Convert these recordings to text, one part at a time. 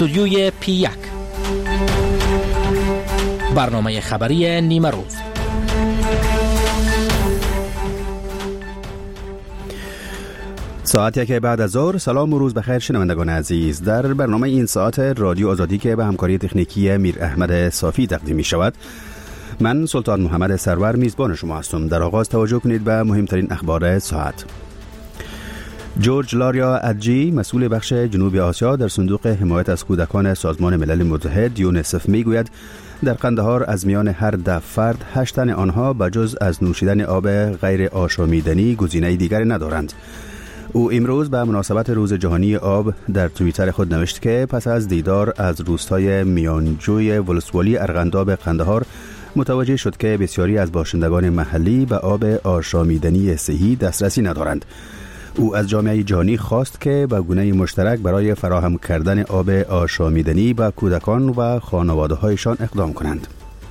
استودیوی P1 برنامه خبری نیمه روز. ساعت 1 بعد از ظهر. سلام و روز بخیر شنوندگان عزیز. در برنامه این ساعت رادیو آزادی که به همکاری تکنیکی میر احمد صافی تقدیم می شود، من سلطان محمد سرور میزبان شما هستم. در آغاز توجه کنید به مهمترین اخبار ساعت. جورج لاریا ادجی، مسئول بخش جنوب آسیا در صندوق حمایت از کودکان سازمان ملل متحد یونسف میگوید در قندهار از میان هر 10 فرد 8 تن آنها بجز از نوشیدن آب غیر آشامیدنی گزینه دیگری ندارند. او امروز به مناسبت روز جهانی آب در توییتر خود نوشت که پس از دیدار از روستای میانجوی ولسوالی ارغنداب قندهار متوجه شد که بسیاری از باشندگان محلی به آب آشامیدنی صحی دسترسی ندارند. او از جامعه جهانی خواست که به گونه مشترک برای فراهم کردن آب آشامیدنی به کودکان و خانواده‌هایشان اقدام کنند.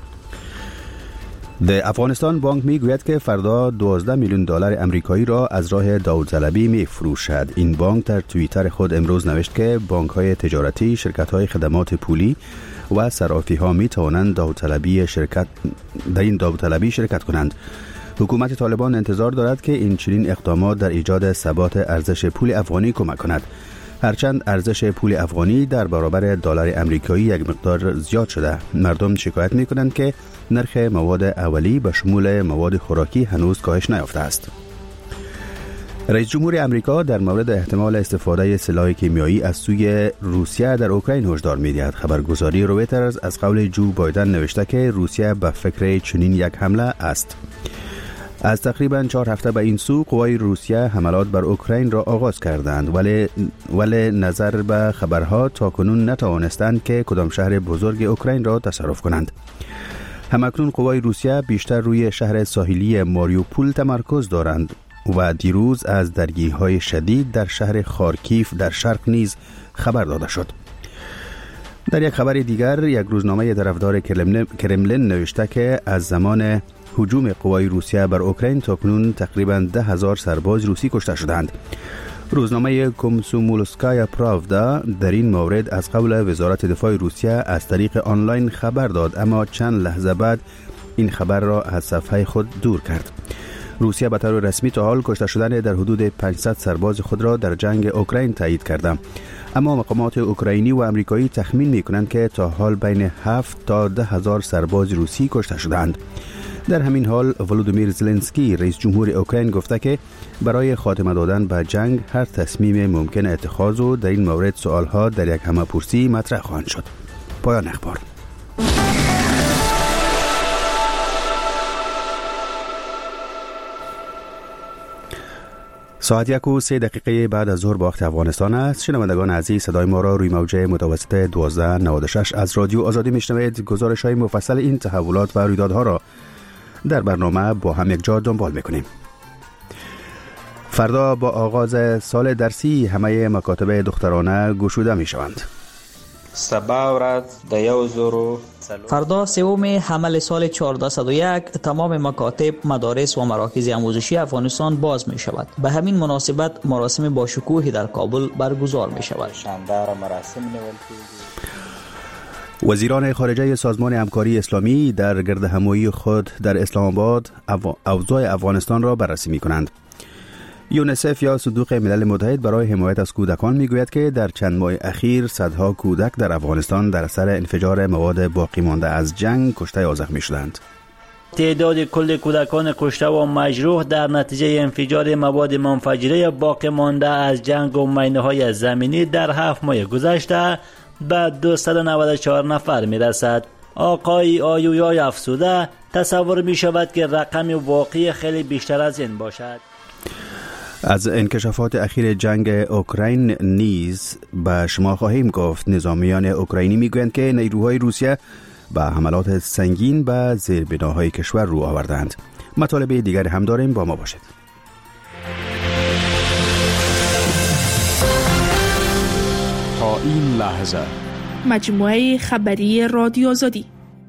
د افغانستان بانک میگوید که فردا 12 میلیون دلار امریکایی را از راه داوطلبی میفروشد. این بانک در توییتر خود امروز نوشت که بانک‌های تجارتی، شرکت‌های خدمات پولی و صرافی‌ها می‌توانند در این داوطلبی شرکت کنند. حکومت طالبان انتظار دارد که این چنین اقدامات در ایجاد ثبات ارزش پول افغانی کمک کند. هرچند ارزش پول افغانی در برابر دلار امریکایی یک مقدار زیاد شده، مردم شکایت می‌کنند که نرخ مواد اولیه به شمول مواد خوراکی هنوز کاهش نیافته است. رئیس جمهور امریکا در مورد احتمال استفاده سلاح کیمیایی از سوی روسیه در اوکراین هشدار می‌دهد. خبرگزاری رویترز از قول جو بایدن نوشته که روسیه به فکر چنین یک حمله است. از تقریباً 4 هفته به این سو قوای روسیه حملات بر اوکراین را آغاز کردند، ولی نظر به خبرها تاکنون نتوانستند که کدام شهر بزرگ اوکراین را تصرف کنند. همکنون قوای روسیه بیشتر روی شهر ساحلی ماریوپول تمرکز دارند و دیروز از درگیری‌های شدید در شهر خارکیف در شرق نیز خبر داده شد. در یک خبر دیگر، یک روزنامه طرفدار کرملین نوشته که از زمان هجوم قوای روسیه بر اوکراین تاکنون تقریباً 10,000 سرباز روسی کشته شدند. روزنامه کومسومولسکایا پراودا در این مورد از قول وزارت دفاع روسیه از طریق آنلاین خبر داد، اما چند لحظه بعد این خبر را از صفحه خود دور کرد. روسیه به طور رسمی تا حال کشته شدن در حدود 500 سرباز خود را در جنگ اوکراین تایید کرده، اما مقامات اوکراینی و امریکایی تخمین می‌کنند که تا حال بین 7 تا 10,000 سرباز روسی کشته شدند. در همین حال ولودیمیر زلنسکی رئیس جمهور اوکراین گفته که برای خاتمه دادن به جنگ هر تصمیم ممکن اتخاذ و در این مورد سوالها در یک همه‌پرسی مطرح خواهند شد. پایان اخبار. ساعت 1:03 بعد از ظهر به وقت افغانستان است. شنوندگان عزیز، صدای ما را روی موج متوسط 1296 از رادیو آزادی میشنوید. گزارش‌های مفصل این تحولات و رویدادها را در برنامه با هم یک جا دنبال میکنیم. فردا با آغاز سال درسی همه مکاتب دخترانه گشوده میشوند. فردا سوم حمل سال 1401 تمام مکاتب، مدارس و مراکز آموزشی افغانستان باز می شود. به همین مناسبت مراسم با شکوهی در کابل برگزار می شود. وزیران خارجه سازمان همکاری اسلامی در گردهمایی خود در اسلام آباد اوضاع افغانستان را بررسی می کنند. یونسف یا صندوق ملل متحد برای حمایت از کودکان میگوید که در چند ماه اخیر صدها کودک در افغانستان در اثر انفجار مواد باقی مانده از جنگ کشته یا زخمی شدند. تعداد کل کودکان کشته و مجروح در نتیجه انفجار مواد منفجره باقی مانده از جنگ و مینه‌های زمینی در 7 ماه گذشته به 294 نفر میرسد. آقای آیویای افسوده تصور می شود که رقم واقعی خیلی بیشتر از این باشد. از انکشافات اخیر جنگ اوکراین نیز به شما خواهیم گفت. نظامیان اوکراینی میگویند که نیروهای روسیه به حملات سنگین به زیربناهای کشور رو آوردند. مطالب دیگر هم داریم، با ما باشید. تا این لحظه مجموعه خبری رادیو آزادی.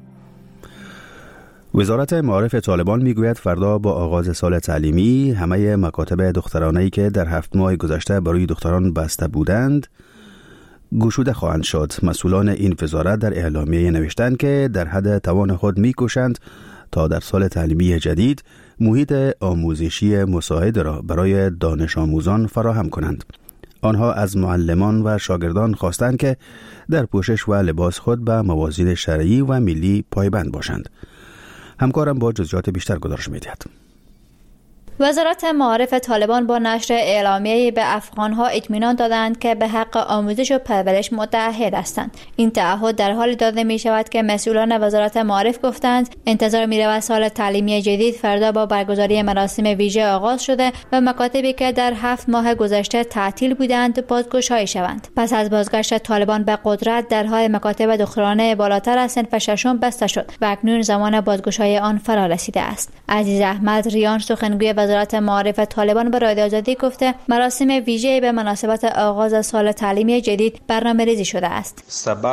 وزارت معارف طالبان میگوید فردا با آغاز سال تعلیمی همه مکاتب دخترانه‌ای که در 7 ماه گذشته برای دختران بسته بودند گشوده خواهند شد. مسئولان این وزارت در اعلامیه نوشتند که در حد توان خود می‌کوشند تا در سال تعلیمی جدید محیط آموزشی مساعد را برای دانش آموزان فراهم کنند. آنها از معلمان و شاگردان خواستند که در پوشش و لباس خود به موازین شرعی و ملی پایبند باشند. همکارم با جزئیات بیشتر گزارش می‌دهد. وزارت معارف طالبان با نشر اعلامیه‌ای به افغان‌ها اطمینان دادند که به حق آموزش و پرورش متعهد هستند. این تعهد در حالی داده می‌شود که مسئولان وزارت معارف گفتند انتظار می‌رود سال تعلیمی جدید فردا با برگزاری مراسم ویژه آغاز شده و مکاتبی که در 7 ماه گذشته تعطیل بودند بازگشایی شوند. پس از بازگشت طالبان به قدرت درهای مکاتب دخترانه بالاتر از صنف ششم بسته شد و اکنون زمان بازگشایی آن فرا رسیده است. عزیز احمد ریان سخنگوی وزارت معارف طالبان به رادیو آزادی گفته مراسم ویژه‌ای به مناسبت آغاز سال تعلیمی جدید برنامه‌ریزی شده است.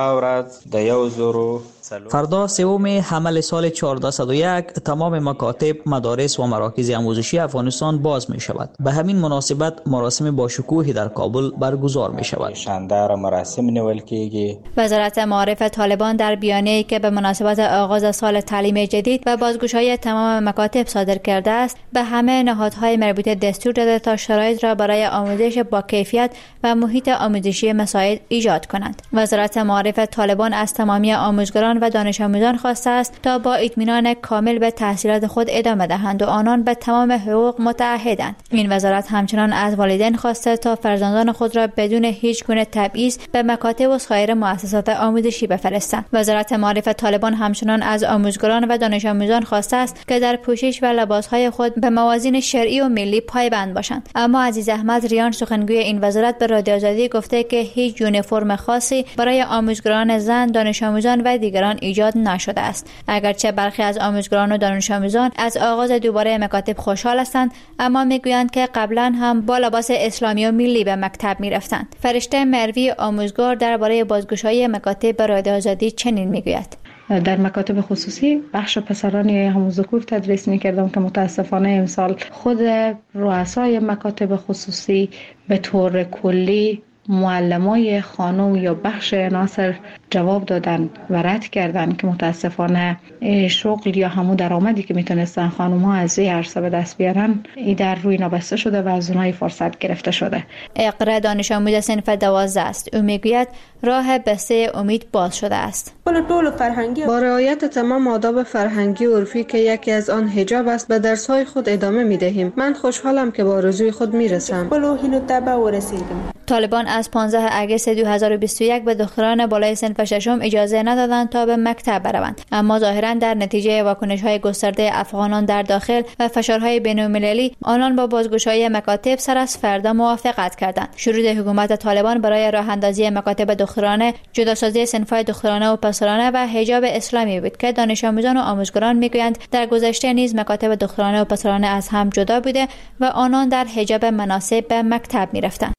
فردا سوم حمل سال 1401 تمام مکاتب، مدارس و مراکز آموزشی افغانستان باز می شود. به همین مناسبت مراسم باشکوهی در کابل برگزار می شود. وزارت معارف طالبان در بیانیه‌ای که به مناسبت آغاز سال تعلیمی جدید و بازگشایی تمام مکاتب صادر کرده است، به همه نهادهای مربوطه دستور داده تا شرایط را برای آموزش با کیفیت و محیط آموزشی مساعد ایجاد کنند. وزارت معارف طالبان از تمامی آموزگاران و دانش آموزان خواسته است تا با اطمینان کامل به تحصیلات خود ادامه دهند و آنان به تمام حقوق متعهدند. این وزارت همچنان از والدین خواسته تا فرزندان خود را بدون هیچ گونه تبعیض به مکاتب و سایر مؤسسات آموزشی بفرستند. وزارت معارف طالبان همچنان از آموزگاران و دانش آموزان خواسته است که در پوشش و لباسهای خود به موازین شرعی و ملی پایبند باشند. اما عزیز احمد ریان سخنگوی این وزارت به رادیو آزادی گفته که هیچ یونیفرم خاصی برای آموزگاران زن، دانش آموزان و دیگران ایجاد نشده است. اگرچه برخی از آموزگاران و دانش آموزان از آغاز دوباره مکاتب خوشحال هستند، اما میگویند که قبلا هم با لباس اسلامی و ملی به مکتب میرفتند. فرشته مروی آموزگار درباره بازگشایی مکاتب به رادیو آزادی چنین میگوید: در مکاتب خصوصی بخش پسرانی همون ذکور تدریس میکردم که متاسفانه امسال خود رؤسای مکاتب خصوصی به طور کلی معلمای خانم یا بخش عناصر جواب دادن و رد کردن که متاسفانه شغل یا همون درآمدی که میتونستن خانم ها از این عرصه به دست بیارن ای در روی نابسته شده و از اونهای فرصت گرفته شده. اقرا دانش آموز صنف 12 است. او میگوید راه بسته امید باز شده است. با رعایت تمام آداب فرهنگی و عرفی که یکی از آن حجاب است به درس‌های خود ادامه می‌دهیم. من خوشحالم که با آرزوی خود میرسم. طالبان از 15 اگست 2021 به دختران بالای صنف ششم اجازه ندادند تا به مکتب بروند، اما ظاهرا در نتیجه واکنش‌های گسترده افغانان در داخل و فشارهای بین‌المللی آنان با بازگشایی مکاتب سر از فردا موافقت کردند. شروط حکومت طالبان برای راه اندازی مکاتب دخترانه، جداسازی صنف‌های دخترانه و پسرانه و حجاب اسلامی بود که دانش آموزان و آموزگاران میگویند در گذشته نیز مکاتب دخترانه و پسرانه از هم جدا بوده و آنان در حجاب مناسب به مکتب می‌رفتند.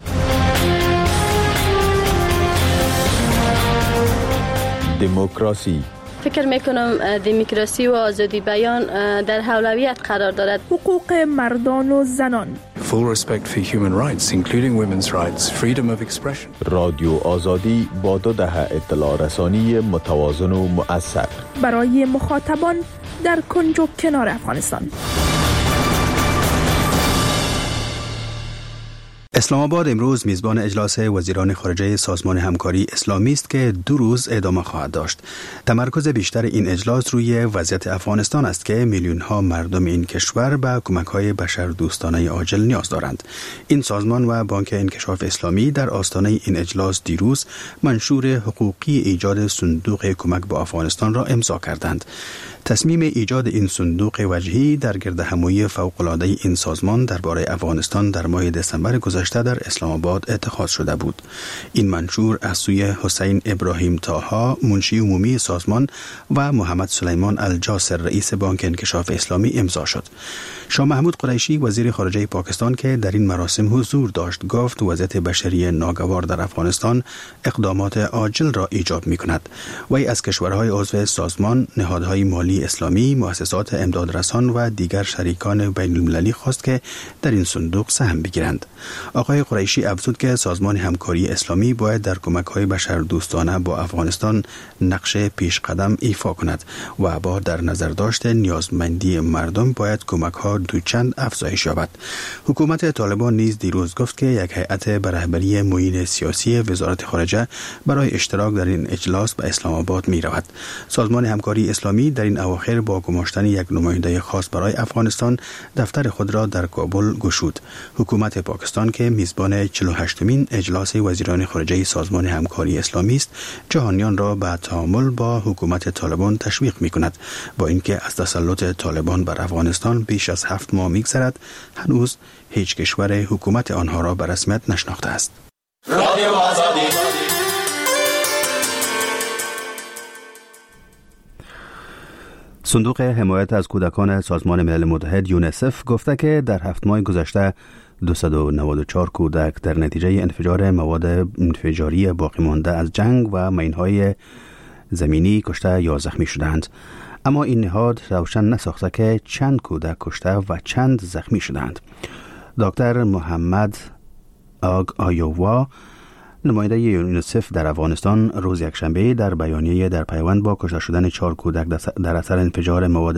دموکراسی. فکر میکنم دموکراسی و آزادی بیان در اولویت قرار دارد. حقوق مردان و زنان. Full respect for human rights, including women's rights, freedom of expression. رادیو آزادی با 2 دهه اطلاع رسانی متوازن و مؤثر برای مخاطبان در کنج و کنار افغانستان. اسلام آباد امروز میزبان اجلاس وزیران خارجه سازمان همکاری اسلامی است که 2 روز ادامه خواهد داشت. تمرکز بیشتر این اجلاس روی وضعیت افغانستان است که میلیون‌ها مردم این کشور به کمک‌های بشردوستانه عاجل نیاز دارند. این سازمان و بانک انکشاف اسلامی در آستانه این اجلاس دیروز منشور حقوقی ایجاد صندوق کمک به افغانستان را امضا کردند. تصمیم ایجاد این صندوق وجهی در گردهمایی فوق‌العاده این سازمان درباره افغانستان در ماه دسامبر گذشته در اسلام آباد اتخاذ شده بود. این منشور از سوی حسین ابراهیم طاها منشی عمومی سازمان و محمد سلیمان الجاسر رئیس بانک انکشاف اسلامی امضا شد. شاه محمود قریشی وزیر خارجه پاکستان که در این مراسم حضور داشت گفت وضعیت بشری ناگوار در افغانستان اقدامات عاجل را ایجاب می‌کند. وی از کشورهای عضو سازمان، نهادهای مالی اسلامی، مؤسسات امدادرسان و دیگر شریکان بین المللی خواست که در این صندوق سهم بگیرند. آقای قریشی افزود که سازمان همکاری اسلامی باید در کمک‌های بشردوستانه با افغانستان نقش پیش قدم ایفا کند و با در نظر داشت نیازمندی مردم باید کمک‌ها دوچند افزایش یابد. حکومت طالبان نیز دیروز گفت که یک هیئت به رهبری معین سیاسی وزارت خارجه برای اشتراک در این اجلاس به اسلام آباد می رود. سازمان همکاری اسلامی در این اواخر با گماشتن یک نماینده خاص برای افغانستان دفتر خود را در کابل گشود. حکومت پاکستان که میزبان 48مین اجلاس وزیران خارجه سازمان همکاری اسلامی است، جهانیان را به تعامل با حکومت طالبان تشویق می کند. با اینکه از تسلط طالبان بر افغانستان بیش از 7 ماه می‌گذرد، هنوز هیچ کشور حکومت آنها را به رسمیت نشناخته است. صندوق حمایت از کودکان سازمان ملل متحد یونیسف گفته که در 7 ماه گذشته 294 کودک در نتیجه انفجار مواد انفجاری باقی مانده از جنگ و مین‌های زمینی کشته یا زخمی شدند. اما این نهاد روشن نساخته که چند کودک کشته و چند زخمی شدند. دکتر محمد آیووا، نماینده یونیسف در افغانستان، روز یکشنبه در بیانیه در پیوند با کشته شدن 4 کودک در اثر انفجار مواد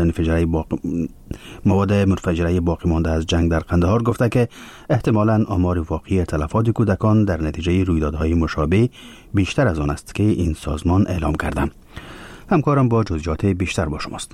منفجره باقی مانده از جنگ در قندهار گفته که احتمالاً آمار واقعی تلفات کودکان در نتیجه رویدادهای مشابه بیشتر از آن است که این سازمان اعلام کرده. همکارم با جزئیات بیشتر با شماست.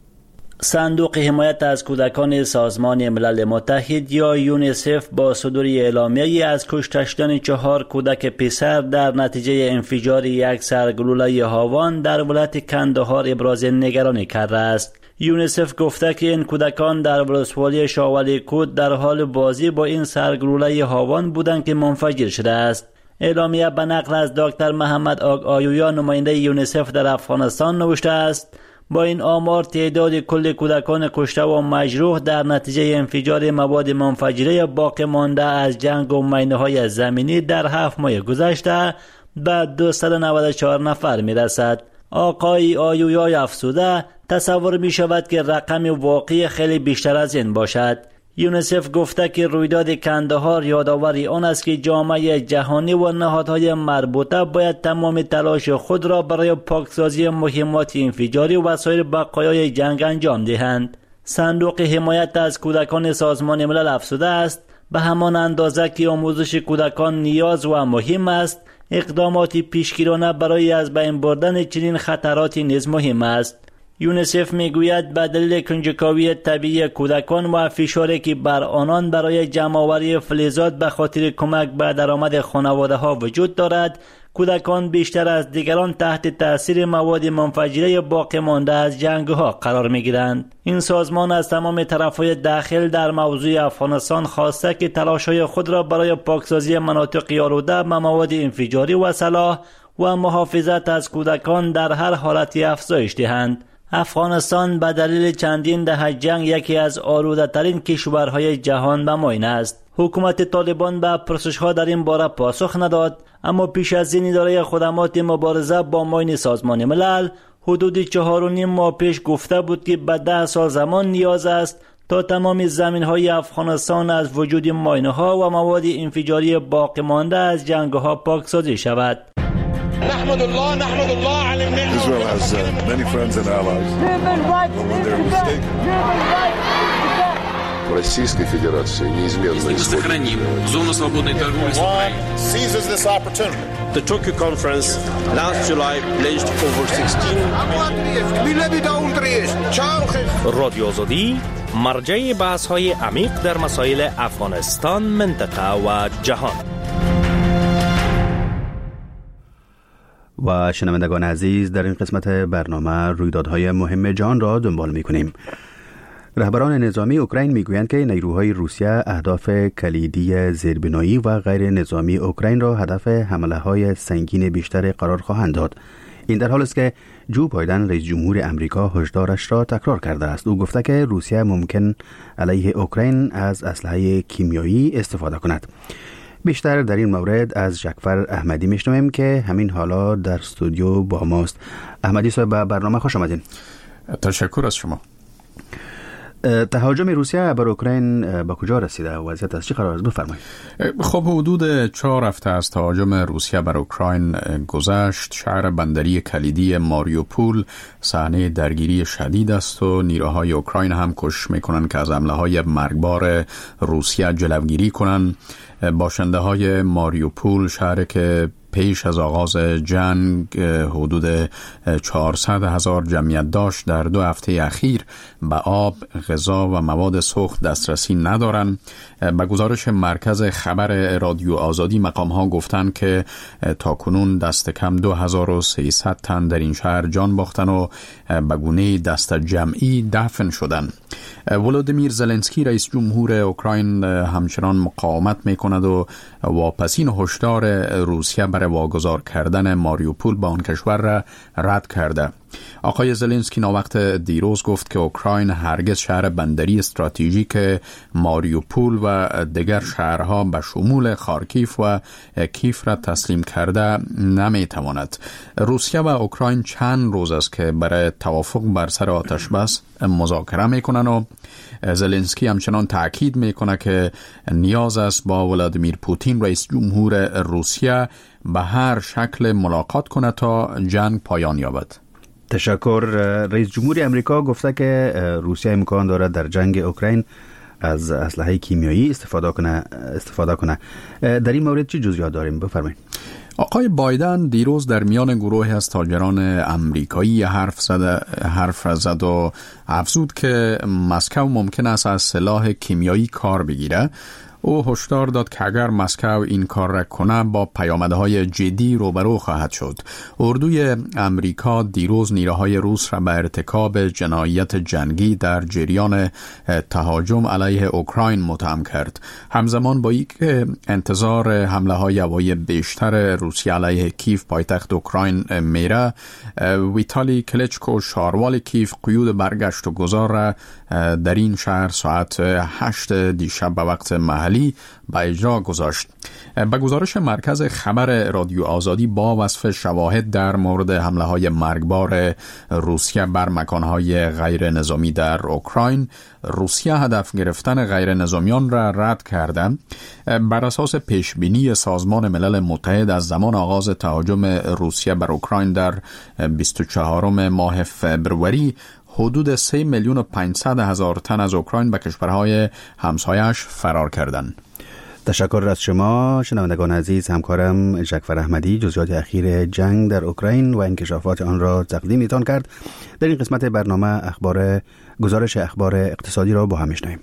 صندوق حمایت از کودکان سازمان ملل متحد یا یونیسف با صدور اعلامیه‌ای از کشته شدن 4 کودک پسر در نتیجه انفجار یک سرگلوله هاوان در ولایت کندهار ابراز نگرانی کرده است. یونیسف گفته که این کودکان در ولسوالی شاولی کود در حال بازی با این سرگلوله هاوان بودند که منفجر شده است. اعلامیه به نقل از دکتر محمد آیویا، نماینده یونیسف در افغانستان، نوشته است: با این آمار تعداد کل کودکان کشته و مجروح در نتیجه انفجار مواد منفجره باقی مانده از جنگ و مینه‌های زمینی در 7 ماه گذشته به 294 نفر می رسد. آقای آیویا افزوده تصور می شود که رقم واقعی خیلی بیشتر از این باشد. یونیسف گفته که رویداد کندهار یادآوری آن است که جامعه جهانی و نهادهای مربوطه باید تمام تلاش خود را برای پاکسازی مهمات انفجاری و وسایل بقایای جنگ انجام دهند. صندوق حمایت از کودکان سازمان ملل افزوده است به همان اندازه که آموزش کودکان نیاز و مهم است، اقدامات پیشگیرانه برای از بین بردن چنین خطراتی نیز مهم است. یونیسف میگوید به دلیل کنجکاوی طبیعی کودکان و فشاری که بر آنان برای جمع‌آوری فلزات به خاطر کمک به درآمد خانواده‌ها وجود دارد، کودکان بیشتر از دیگران تحت تأثیر مواد منفجره باقی مانده از جنگ‌ها قرار می‌گیرند. این سازمان از تمام طرف‌های داخل در موضوع افغانستان خواسته که تلاش‌های خود را برای پاکسازی مناطق آلوده به مواد انفجاری و سلاح و محافظت از کودکان در هر حالتی افزایش دهند. افغانستان به دلیل چندین دهه جنگ یکی از آلوده ترین کشورهای جهان به معین است. حکومت طالبان به پرسش‌ها در این باره پاسخ نداد، اما پیش از این اداره خدمات مبارزه با معین سازمان ملل حدود 4.5 ماه پیش گفته بود که به 10 سال زمان نیاز است تا تمام زمین‌های افغانستان از وجود ماینه‌ها و مواد انفجاری باقی مانده از جنگ‌ها پاکسازی شود. نحمد الله على النعمة. Israel has many friends and allies. When they're mistaken. Российской Федерации неизменно сохраним зону свободной торговли с Украиной. Seizes this opportunity. The Tokyo conference last July pledged over 16 رادیو آزادی مرجع بحث‌های عمیق در مسائل افغانستان، منطقه و جهان. و شنوندگان عزیز، در این قسمت برنامه رویدادهای مهم جهان را دنبال می‌کنیم. رهبران نظامی اوکراین میگویند که نیروهای روسیه اهداف کلیدی زیربنایی و غیر نظامی اوکراین را هدف حمله‌های سنگین بیشتر قرار خواهند داد. این در حالی است که جو بایدن رئیس جمهور امریکا هشدارش را تکرار کرده است. او گفته که روسیه ممکن علیه اوکراین از اسلحه کیمیایی استفاده کند. بیشتر در این مورد از جعفر احمدی میشنویم که همین حالا در استودیو با ماست. احمدی صاحب، به برنامه خوش آمدین. تشکر از شما. تهاجم روسیه بر اوکراین به کجا رسیده؟ وضعیت از چه قرار است؟ بفرمایید. خب حدود 4 هفته از تهاجم روسیه بر اوکراین گذشت. شهر بندری کلیدی ماریوپول صحنه درگیری شدید است و نیروهای اوکراین هم کوشش میکنند که از حمله‌های مرگبار روسیه جلوگیری کنند. باشنده های ماریوپول، شهر که پیش از آغاز جنگ حدود 400,000 جمعیت داشت، در 2 هفته اخیر به آب، غذا و مواد سوخت دسترسی ندارند. به گزارش مرکز خبر رادیو آزادی، مقام‌ها گفتند که تاکنون دست کم 2300 تن در این شهر جان باختن و به گونه دست جمعی دفن شدند. ولودیمیر زلنسکی رئیس جمهور اوکراین همچنان مقاومت میکند و واپسین هشدار روسیه برای واگذار کردن ماریوپول به آن کشور را رد کرده. آقای زلنسکی ناوقت دیروز گفت که اوکراین هرگز شهر بندری استراتژیک ماریوپول و دیگر شهرها به شمول خارکیف و کیف را تسلیم کرده نمیتواند. روسیه و اوکراین چند روز است که برای توافق بر سر آتش بس مذاکره میکنن و زلنسکی همچنان تاکید میکنه که نیاز است با ولادیمیر پوتین رئیس جمهور روسیه به هر شکل ملاقات کنه تا جنگ پایان یابد. تشکر. رئیس جمهور امریکا گفته که روسیه امکان دارد در جنگ اوکراین از اسلحه کیمیایی استفاده کنه. در این مورد چه جزئیات داریم؟ بفرمایید. آقای بایدن دیروز در میان گروهی از تاجران امریکایی حرف زد و افزود که مسکو ممکن است از سلاح کیمیایی کار بگیره. او هشدار داد که اگر مسکو این کار را کنه با پیامدهای جدی روبرو خواهد شد. اردوی امریکا دیروز نیروهای روس را به ارتکاب جنایت جنگی در جریان تهاجم علیه اوکراین متهم کرد. همزمان با اینکه انتظار حمله‌های هوایی بیشتر روسیه علیه کیف پایتخت اوکراین میره، ویتالی کلچکو شاروال کیف قیود برگشت و گذار را در این شهر ساعت 8 دیشب به وقت محلی به اجرا گذاشت. به گزارش مرکز خبر رادیو آزادی، با وصف شواهد در مورد حمله‌های مرگبار روسیه بر مکان‌های غیر نظامی در اوکراین، روسیه هدف گرفتن غیر نظامیان را رد کرده. بر اساس پیشبینی سازمان ملل متحد از زمان آغاز تهاجم روسیه بر اوکراین در 24 ماه فبروری، حدود 3,500,000 تن از اوکراین به کشورهای همسایش فرار کردند. تشکر از شما شنوندگان عزیز. همکارم جعفر احمدی جزئیات اخیر جنگ در اوکراین و انکشافات آن را تقدیمتان کرد. در این قسمت برنامه گزارش اخبار اقتصادی را با هم میشنویم.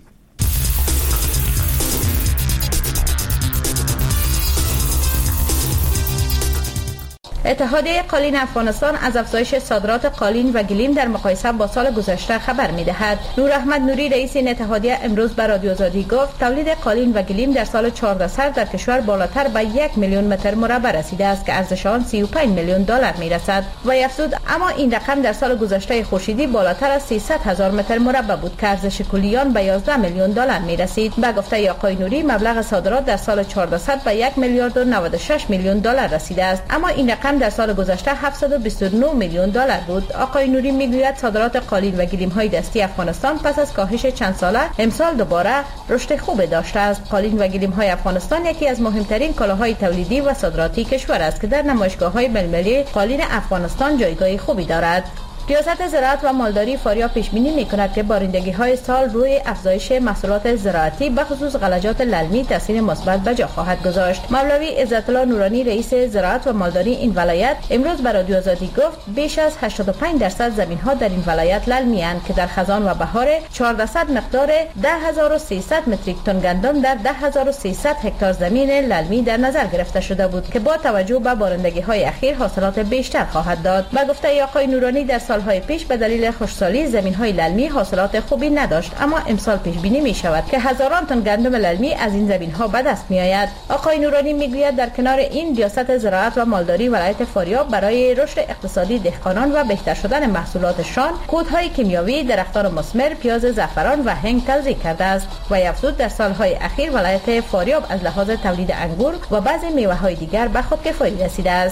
اتحادیه قالین افغانستان از افزایش صادرات قالین و گلیم در مقایسه با سال گذشته خبر می‌دهد. نور احمد نوری رئیس این اتحادیه امروز به رادیو آزادی گفت تولید قالین و گلیم در سال 14 سال در کشور بالاتر به 1 میلیون متر مربع رسیده است که ارزش آن 35 میلیون دلار میرسد و افزود اما این رقم در سال گذشته خورشیدی بالاتر از 300,000 متر مربع بود که ارزش کلی آن به 11 میلیون دلار میرسید. به گفته آقای نوری مبلغ صادرات در سال 14 به 1 میلیارد و 96 میلیون دلار رسیده است، اما این رقم در سال گذشته 729 میلیون دلار بود. آقای نوری میگوید صادرات قالین و گلیم های دستی افغانستان پس از کاهش چند ساله امسال دوباره رشد خوب داشته است. قالین و گلیم های افغانستان یکی از مهمترین کالاهای تولیدی و صادراتی کشور است که در نمایشگاه های بین‌المللی قالین افغانستان جایگاه خوبی دارد. ریاست زراعت و مالداری فاریاب پیش بینی می‌کند که بارندگی های سال روی افزایش محصولات زراعتی به خصوص غلجات للمی تاثیر مثبت به جا خواهد گذاشت. مولوی عزت الله نورانی رئیس زراعت و مالداری این ولایت امروز به رادیو آزادی گفت بیش از 85% زمین‌ها در این ولایت للمی اند که در خزان و بهار 1400 مقدار 10300 متریک تن گندم در 10300 هکتار زمین للمی در نظر گرفته شده بود که با توجه به بارندگی های اخیر حاصلات بیشتر خواهد داد. به گفته آقای نورانی در سالهای پیش به دلیل خشکسالی زمین‌های للمی حاصلات خوبی نداشت، اما امسال پیش بینی می شود که هزاران تن گندم للمی از این زمین‌ها به دست می آید. آقای نورانی میگوید در کنار این ریاست زراعت و مالداری ولایت فاریاب برای رشد اقتصادی دهقانان و بهتر شدن محصولاتشان کودهای کیمیاوی، درختان مثمر، پیاز، زعفران و هنگ توزیع کرده است و افزود در سالهای اخیر ولایت فاریاب از لحاظ تولید انگور و بعضی میوه‌های دیگر به خودکفایی رسیده است.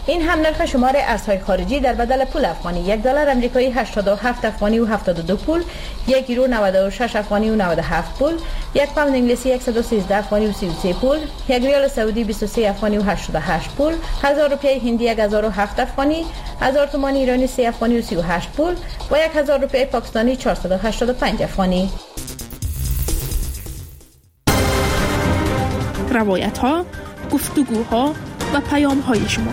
این هم نرخ شمار ارزهای خارجی در بدل پول افغانی. 1 دلار آمریکایی 87 افغانی و 72 پول، 1 یورو 96 افغانی و 97 پول، 1 پوند انگلیسی 113 افغانی و 33 پول، 1 ریال سعودی 23 افغانی و 88 پول، 1000 روپیه هندی 1007 افغانی، 1000 تومان ایرانی 3 افغانی و 38 پول و 1000 روپیه پاکستانی 485 افغانی. روایت‌ها، گفتگوها و پیام‌های شما.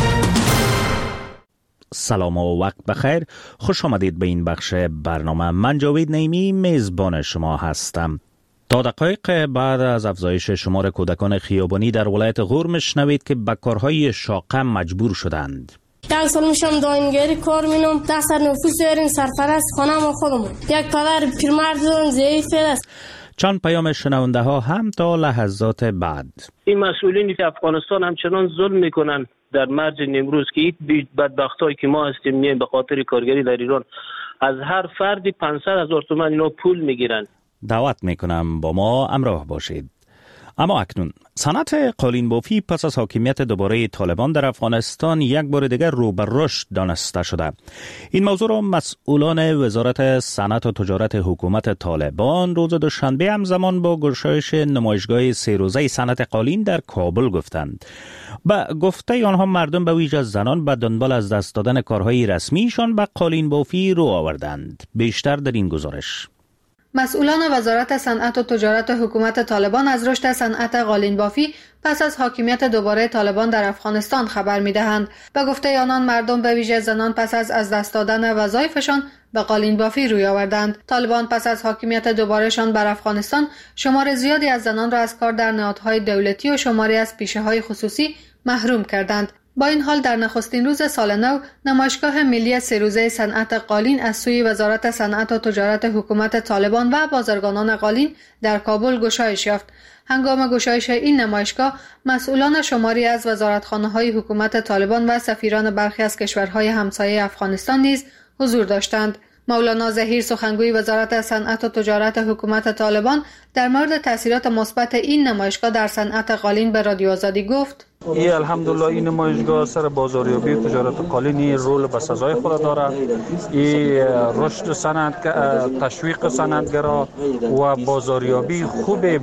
سلام و وقت بخیر. خوش آمدید به این بخش برنامه. من جاوید نعیمی میزبان شما هستم. تا دقایق بعد از افزایش شمار کودکان خیابانی در ولایت غور میشنوید که به کارهای شاقه مجبور شدند. 1 سال میشم داینگری کار مینم، 10 سال نفوس داریم، سرپرست خانه ما خودمون. یک پدر پیرمرد دارم ضعیف است. چند پیام شنونده ها هم تا لحظات بعد. این مسئولین افغانستان همچنان ظلم میکنن در مرج نیمروز که این بدبختایی که ما هستیم میایم به خاطر کارگری در ایران از هر فردی 500,000 تومان اینا پول میگیرن. دعوت میکنم با ما همراه باشید. اما اکنون صنعت قالین بافی پس از حاکمیت دوباره طالبان در افغانستان یک بار دیگر رو به رشد دانسته شده. این موضوع را مسئولان وزارت صنعت و تجارت حکومت طالبان روز دوشنبه همزمان با گشایش نمایشگاه 3 روزه صنعت قالین در کابل گفتند. با گفته آنها مردم به ویژه زنان به دنبال از دست دادن کارهای رسمیشان به قالین بافی رو آوردند. بیشتر در این گزارش. مسئولان وزارت صنعت و تجارت حکومت طالبان از رشد صنعت قالین بافی پس از حاکمیت دوباره طالبان در افغانستان خبر می‌دهند. به گفته آنان مردم به ویژه زنان پس از دست دادن وظایفشان به قالین بافی روی آوردند. طالبان پس از حاکمیت دوبارهشان بر افغانستان شمار زیادی از زنان را از کار در نهادهای دولتی و شماری از پیشه‌های خصوصی محروم کردند. با این حال در نخستین روز سال نو نمایشگاه ملی 3 روزه صنعت قالین از سوی وزارت صنعت و تجارت حکومت طالبان و بازرگانان قالین در کابل گشایش یافت. هنگام گشایش این نمایشگاه مسئولان شماری از وزارتخانه‌های حکومت طالبان و سفیران برخی از کشورهای همسایه افغانستان نیز حضور داشتند. مولانا ظهیر سخنگوی وزارت صنعت و تجارت حکومت طالبان در مورد تاثیرات مثبت این نمایشگاه در صنعت قالین به رادیو آزادی گفت: الحمدلله این نمایشگاه سر بازاریابی تجارت قالینی رول به سزای خود دارد. این رشد صنعت، تشویق صنعتگرا و بازاریابی خوبی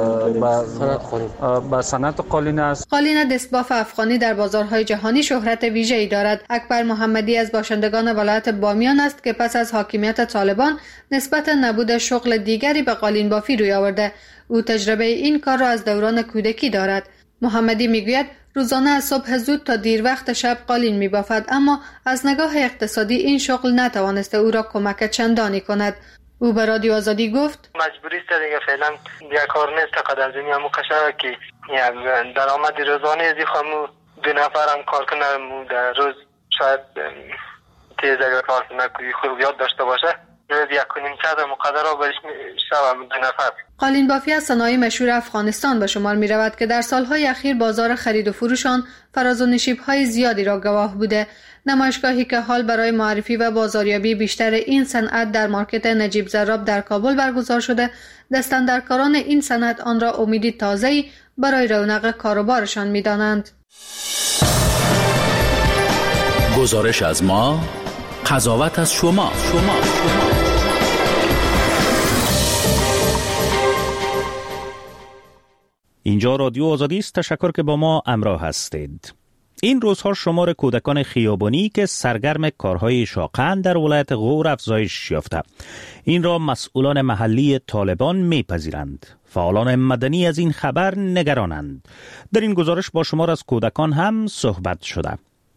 به صنعت قالین است. قالین دستباف افغانی در بازارهای جهانی شهرت ویژه‌ای دارد. اکبر محمدی از باشندگان ولایت بامیان است که پس از حاکمیت طالبان نسبت نبود شغل دیگری به قالین بافی روی آورده. او تجربه این کار را از دوران کودکی دارد. محمدی میگوید روزانه از صبح زود تا دیر وقت شب قالین میبافد، اما از نگاه اقتصادی این شغل نتوانسته او را کمک چندانی کند. او به رادیو آزادی گفت: مجبوری است دیگه، فعلا یک کار نیست تا قدر دنیا مکشه که درآمد روزانه از خامو 2 نفر هم کار کنه در روز شاید تیز اگر کار کنه خوب یاد داشته باشه روز 1.5 ساعت مقدر را برش شب 2 نفر. قالین بافی از صنایع مشهور افغانستان به شمار می رود که در سالهای اخیر بازار خرید و فروش آن فراز و نشیب‌های زیادی را گواه بوده. نمایشگاهی که حال برای معرفی و بازاریابی بیشتر این صنعت در مارکت نجیب زراب در کابل برگزار شده، دستاندرکاران این صنعت آن را امیدی تازه‌ای برای رونق کاروبارشان می‌دانند. گزارش از ما، قضاوت از شما. اینجا رادیو آزادی است. تشکر که با ما همراه هستید. این روزها شمار کودکان خیابانی که سرگرم کارهای شاقند در ولایت غور افزایش یافته. این را مسئولان محلی طالبان میپذیرند. فعالان مدنی از این خبر نگرانند. در این گزارش با شمار از کودکان هم صحبت شده.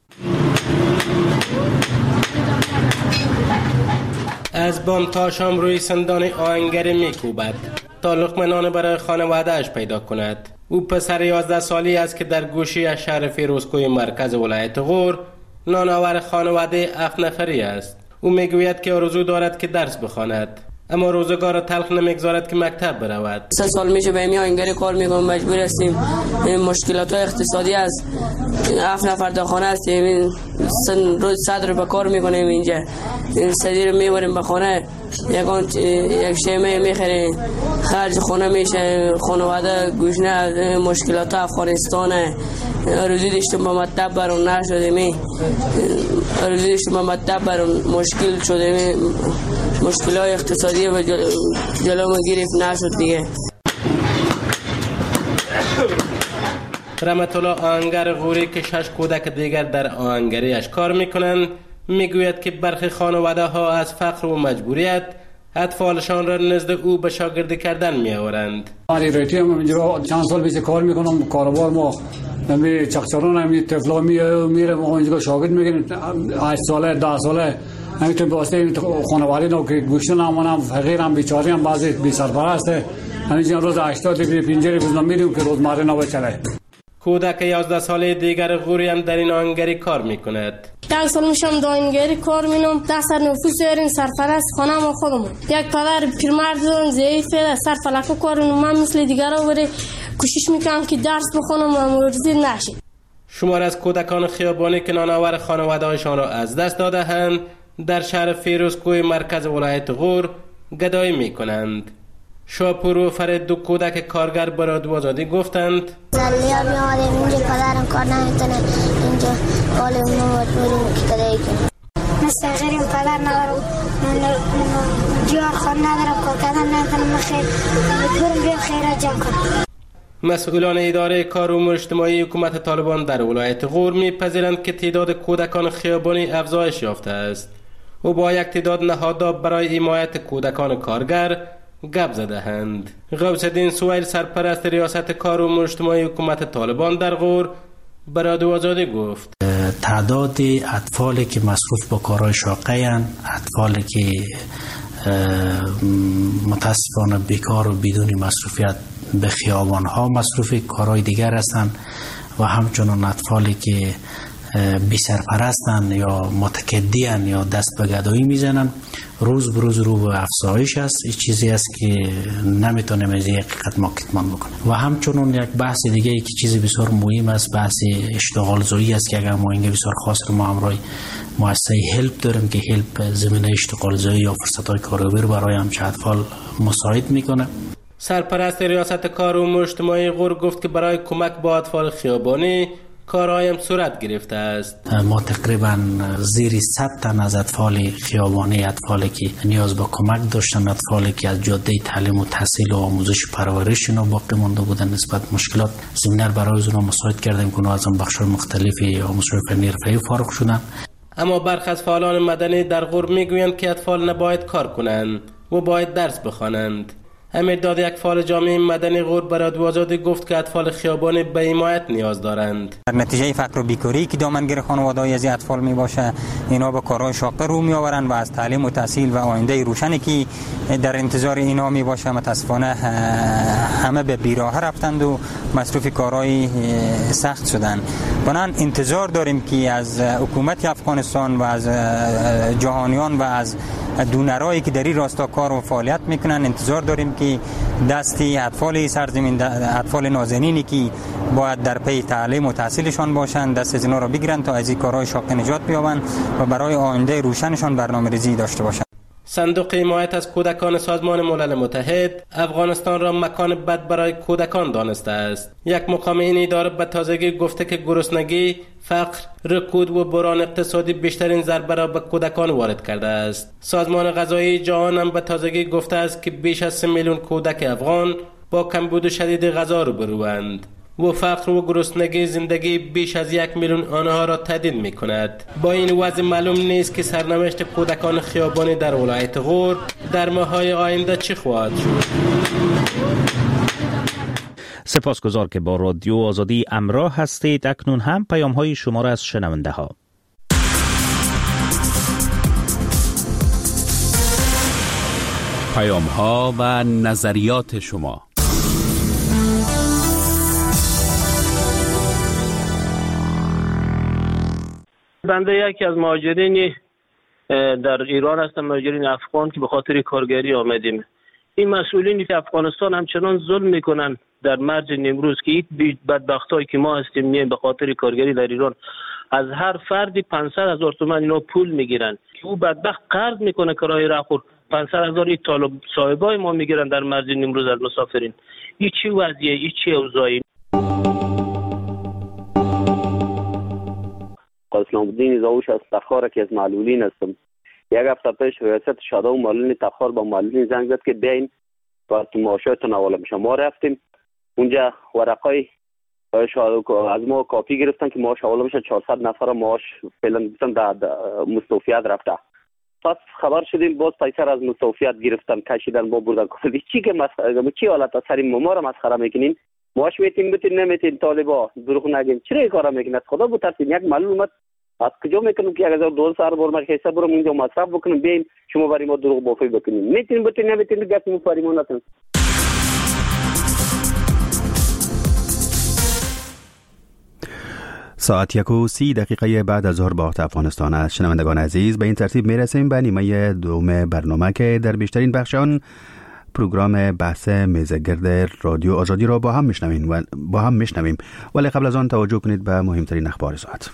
از بام تا شام روی سندان آهنگری میکوبد تا لقمه نان برای خانواده‌اش پیدا کند. او پسر 11 سالی است که در گوشه شهر فیروزکوی مرکز ولایت غور نانآور خانواده 7 نفری است. او میگوید که آرزو دارد که درس بخواند، اما روزگار تلخ نمیگذارد که مکتب برود. 3 سال میشه به این آهنگری کار میکنم، مجبور هستیم. این مشکلات اقتصادی از 7 نفر در خانه هستیم، روز 100 روپیه کار میکنیم اینجا، این سدی رو میبریم به خانه، یک شیمه میخریم، خرج خونه میشه، خانواده گوشنه. مشکلات افغانستان روزی داشتیم به مکتب برون نشدیم، روزی داشتیم به مکتب برون مشکل شدیم، مشکلات اقتصادی و جلو ما گرفت نشد دیگه. رحمت الله آهنگر غوری که 6 کودک دیگر در آهنگریش کار میکنند میگوید که برخی خانواده ها از فقر و مجبوریت اطفالشان را نزد او به شاگردی کردن میآورند. ریتی هم اینجا چند سال پیش کار میکنم، کاروبار ما می چخچران هم طفلا میره ما اینجا شاگرد میگیریم 8 ساله 10 ساله. همینطور واسه خانواده نو که گوشت نمونم فقیرم بیچاره هم بعضی بی سرپرست همینجا روز 80 50 روز میریم که روزمره نباشه. کودک 11 ساله دیگر غوری هم در این آهنگری کار میکند. 1 سال میشم داینگری کار مینم، 10 نفوس این سرپرست خانه ما خودمون. یک پدر پیرمرد ضعیفه سر فلک کار من مثل دیگرها ولی کوشش میکنم که درس بخونم و مرزی نشه. شمار از کودکان خیابانی که نانآور خانواده‌هایشان را از دست داده‌اند در شهر فیروزکوه مرکز ولایت غور گدایی میکنند. شاپور و فرید 2 کودک کارگر به رادیو آزادی گفتند زلیار می‌آمدیم اینجا پدرم کار نمی‌تونه، اینجا حال اونو مجبوریم که گدایی کنیم. مثل غیریم پدر ندارم، جوار خود ندارم، کار کردن نمی‌تونم، مجبورم بیام خیرات جمع کنم. مسئولان اداره کار امور اجتماعی حکومت طالبان در ولایت غور می‌پذیرند که تعداد کودکان خیابانی افزایش یافته است و با یک تعداد نهادها برای حمایت کودکان کارگر گپ زده‌اند. غوث الدین سویل سرپرست ریاست کار و امور اجتماعی حکومت طالبان در غور به رادیو آزادی گفت تعداد اطفالی که مصروف به کارهای شاقه اند، اطفالی که متاسفانه بیکار و بدون مصروفیت به خیابان ها مصروف کارهای دیگر هستند و همچنین اطفالی که بی سرپرستن یا متکدیان یا دست به گدایی میزنن روز به روز رو به افزایش است. این چیزی است که نمیتونیم از این حقیقت ما کتمان بکنیم. و همچنین یک بحث دیگه ای که چیزی بسیار مهم است بحث اشتغال زایی است که اگر ما اینجا بسیار خاص ما همراه مؤسسه هلپ داریم که هلپ زمینه اشتغال زایی یا فرصت های کاریابی رو برای همچه اطفال مساعد میکنه. سرپرست ریاست کار و امور اجتماعی غور گفت که برای کمک به اطفال خیابانی کارهایم صورت گرفته است. ما تقریبا زیر 100 تن از اطفال خیابانی، اطفالی که نیاز به کمک داشتن، اطفالی که از جاده تعلیم و تحصیل و آموزش پرورش اینا باقی مانده بودن نسبت مشکلات زمینه برای اونها مساعد کردیم که از اون بخش‌های مختلفی آموزش فنی حرفه‌ای فارغ شدن. اما برخی از فعالان مدنی در غور میگویند که اطفال نباید کار کنند و باید درس بخوانند. امیر داد یک فعال جامعه مدنی غور به رادیو آزادی گفت که اطفال خیابانی به حمایت نیاز دارند. در نتیجه فقر و بیکاری که دامنگیر خانواده‌های از اطفال می باشه، اینا به کارهای شاقه رو می آورند و از تعلیم و تحصیل و آینده روشنی که در انتظار اینا می باشه متاسفانه همه به بیراه رفتند و مصروف کارهای سخت شدند. بنابراین انتظار داریم که از حکومت افغانستان و از جهانیان و از دونرایی که در این راستا کار و فعالیت میکنن انتظار داریم که دستی اطفال سرزمین، اطفال نازنینی که باید در پی تعلیم و تحصیلشان باشند دست از اینا را بگیرن تا از این کارهای شاقه نجات بیابند و برای آینده روشنشان برنامه‌ریزی داشته باشند. صندوق حمایت از کودکان سازمان ملل متحد افغانستان را مکان بد برای کودکان دانسته است. یک مقام این اداره به تازگی گفته که گرسنگی، فقر، رکود و بحران اقتصادی بیشترین ضربه را به کودکان وارد کرده است. سازمان غذایی جهان هم به تازگی گفته است که بیش از 3 میلیون کودک افغان با کمبود شدید غذا روبروند و فقر و گرسنگی زندگی بیش از 1 میلیون آنها را تهدید می کند. با این وضع معلوم نیست که سرنوشت کودکان خیابانی در ولایت غور در ماه‌های آینده چه خواهد شد. سپاسگزار که با رادیو آزادی همراه هستید. اکنون هم پیام های شما را از شنونده ها. پیام ها و نظریات شما. بنده یکی از مهاجرینی در ایران هستن، مهاجرین افغان که به خاطر کارگری آمدیم. این مسئولینی که افغانستان همچنان ظلم میکنن در مرج نیمروز که این بدبختایی که ما هستیم میایم به خاطر کارگری در ایران از هر فردی 500,000 تومان اینا پول میگیرن که او بدبخت قرض میکنه کرایه راهخور 500,000 این طالب صاحبای ما میگیرن در مرج نیمروز از مسافرین. این چی وضعیه؟ این چی اوضاعی؟ اسلام الدین زاوش از تخار که از معلولین هستم. یک هفته پیش ریاست شادو و معلولین تخار با معلولین زنگ زد که بیاین و تو معاشاتون حواله میشه. ما رفتیم اونجا ورقای از ما کاپی گرفتن که معاش حواله میشه. 400 نفر معاش فعلا در مستوفیت رفته. پس خبر شدیم باز پیسر از مستوفیت گرفتن کشیدن با بردن. چی که چی حالت اثری ما رو مسخره میکنین؟ معاش میتین بتین نمیتین طالبا دروغ نگین. چرا کارا میکنین؟ از خدا بترسین. یک معلول اومد از کجا میکنم که 1200 برم خیسه برم اونجا مصرف بکنم بیاین شما برای ما دروغ بافی بکنین. میتین بتین نمیتین گپ مو فریمون نتون. ساعت 1:30 بعد از ظهر با وقت افغانستان است. شنوندگان عزیز، به این ترتیب میرسیم به نیمه دوم برنامه که در بیشترین بخش آن پروگرام بحث میزگرد رادیو آزادی را با هم میشنویم. ولی قبل از آن توجه کنید به مهمترین اخبار ساعت.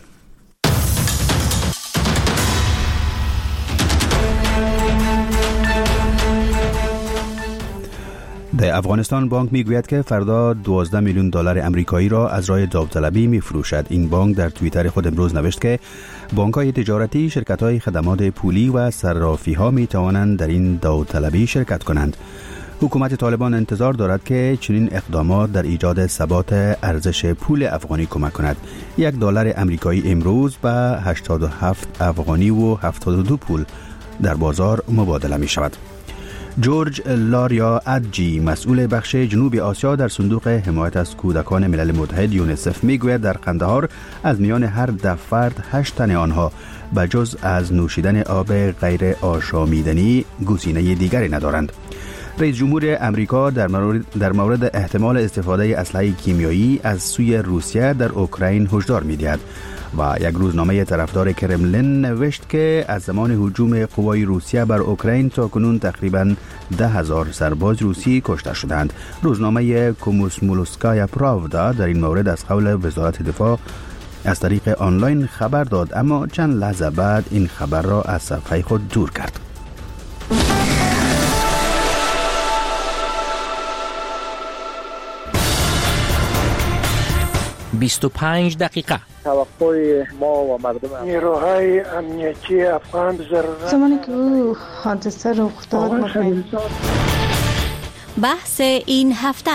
در افغانستان بانک میگوید که فردا 12 میلیون دلار امریکایی را از راه داوطلبی میفروشد. این بانک در توییتر خود امروز نوشت که بانک‌های تجارتی، شرکت‌های خدمات پولی و صرافی‌ها می‌توانند در این داوطلبی شرکت کنند. حکومت طالبان انتظار دارد که چنین اقدامات در ایجاد ثبات ارزش پول افغانی کمک کند. $1 امریکایی امروز به 87 افغانی و 72 پول در بازار مبادله می‌شود. جورج لاریا ادجی، مسئول بخش جنوب آسیا در صندوق حمایت از کودکان ملل متحد یونیسف میگوید در قندهار از میان هر 10 فرد 8 تن آنها بجز از نوشیدن آب غیر آشامیدنی گزینه دیگری ندارند. رئیس جمهور امریکا در مورد احتمال استفاده اسلحه کیمیایی از سوی روسیه در اوکراین هشدار می‌دهد و یک روزنامه طرفدار کرملین نوشت که از زمان هجوم قوای روسیه بر اوکراین تا کنون تقریباً 10,000 سرباز روسی کشته شدند. روزنامه کومسمولوسکایا پراودا در این مورد از قول وزارت دفاع از طریق آنلاین خبر داد، اما چند لحظه بعد این خبر را از صفحه خود دور کرد. 25 دقیقه. توقع ما و مردم نیروهای امنیتی افغان ضرورت زمانی که او حادثه رخ داد بحث این هفته.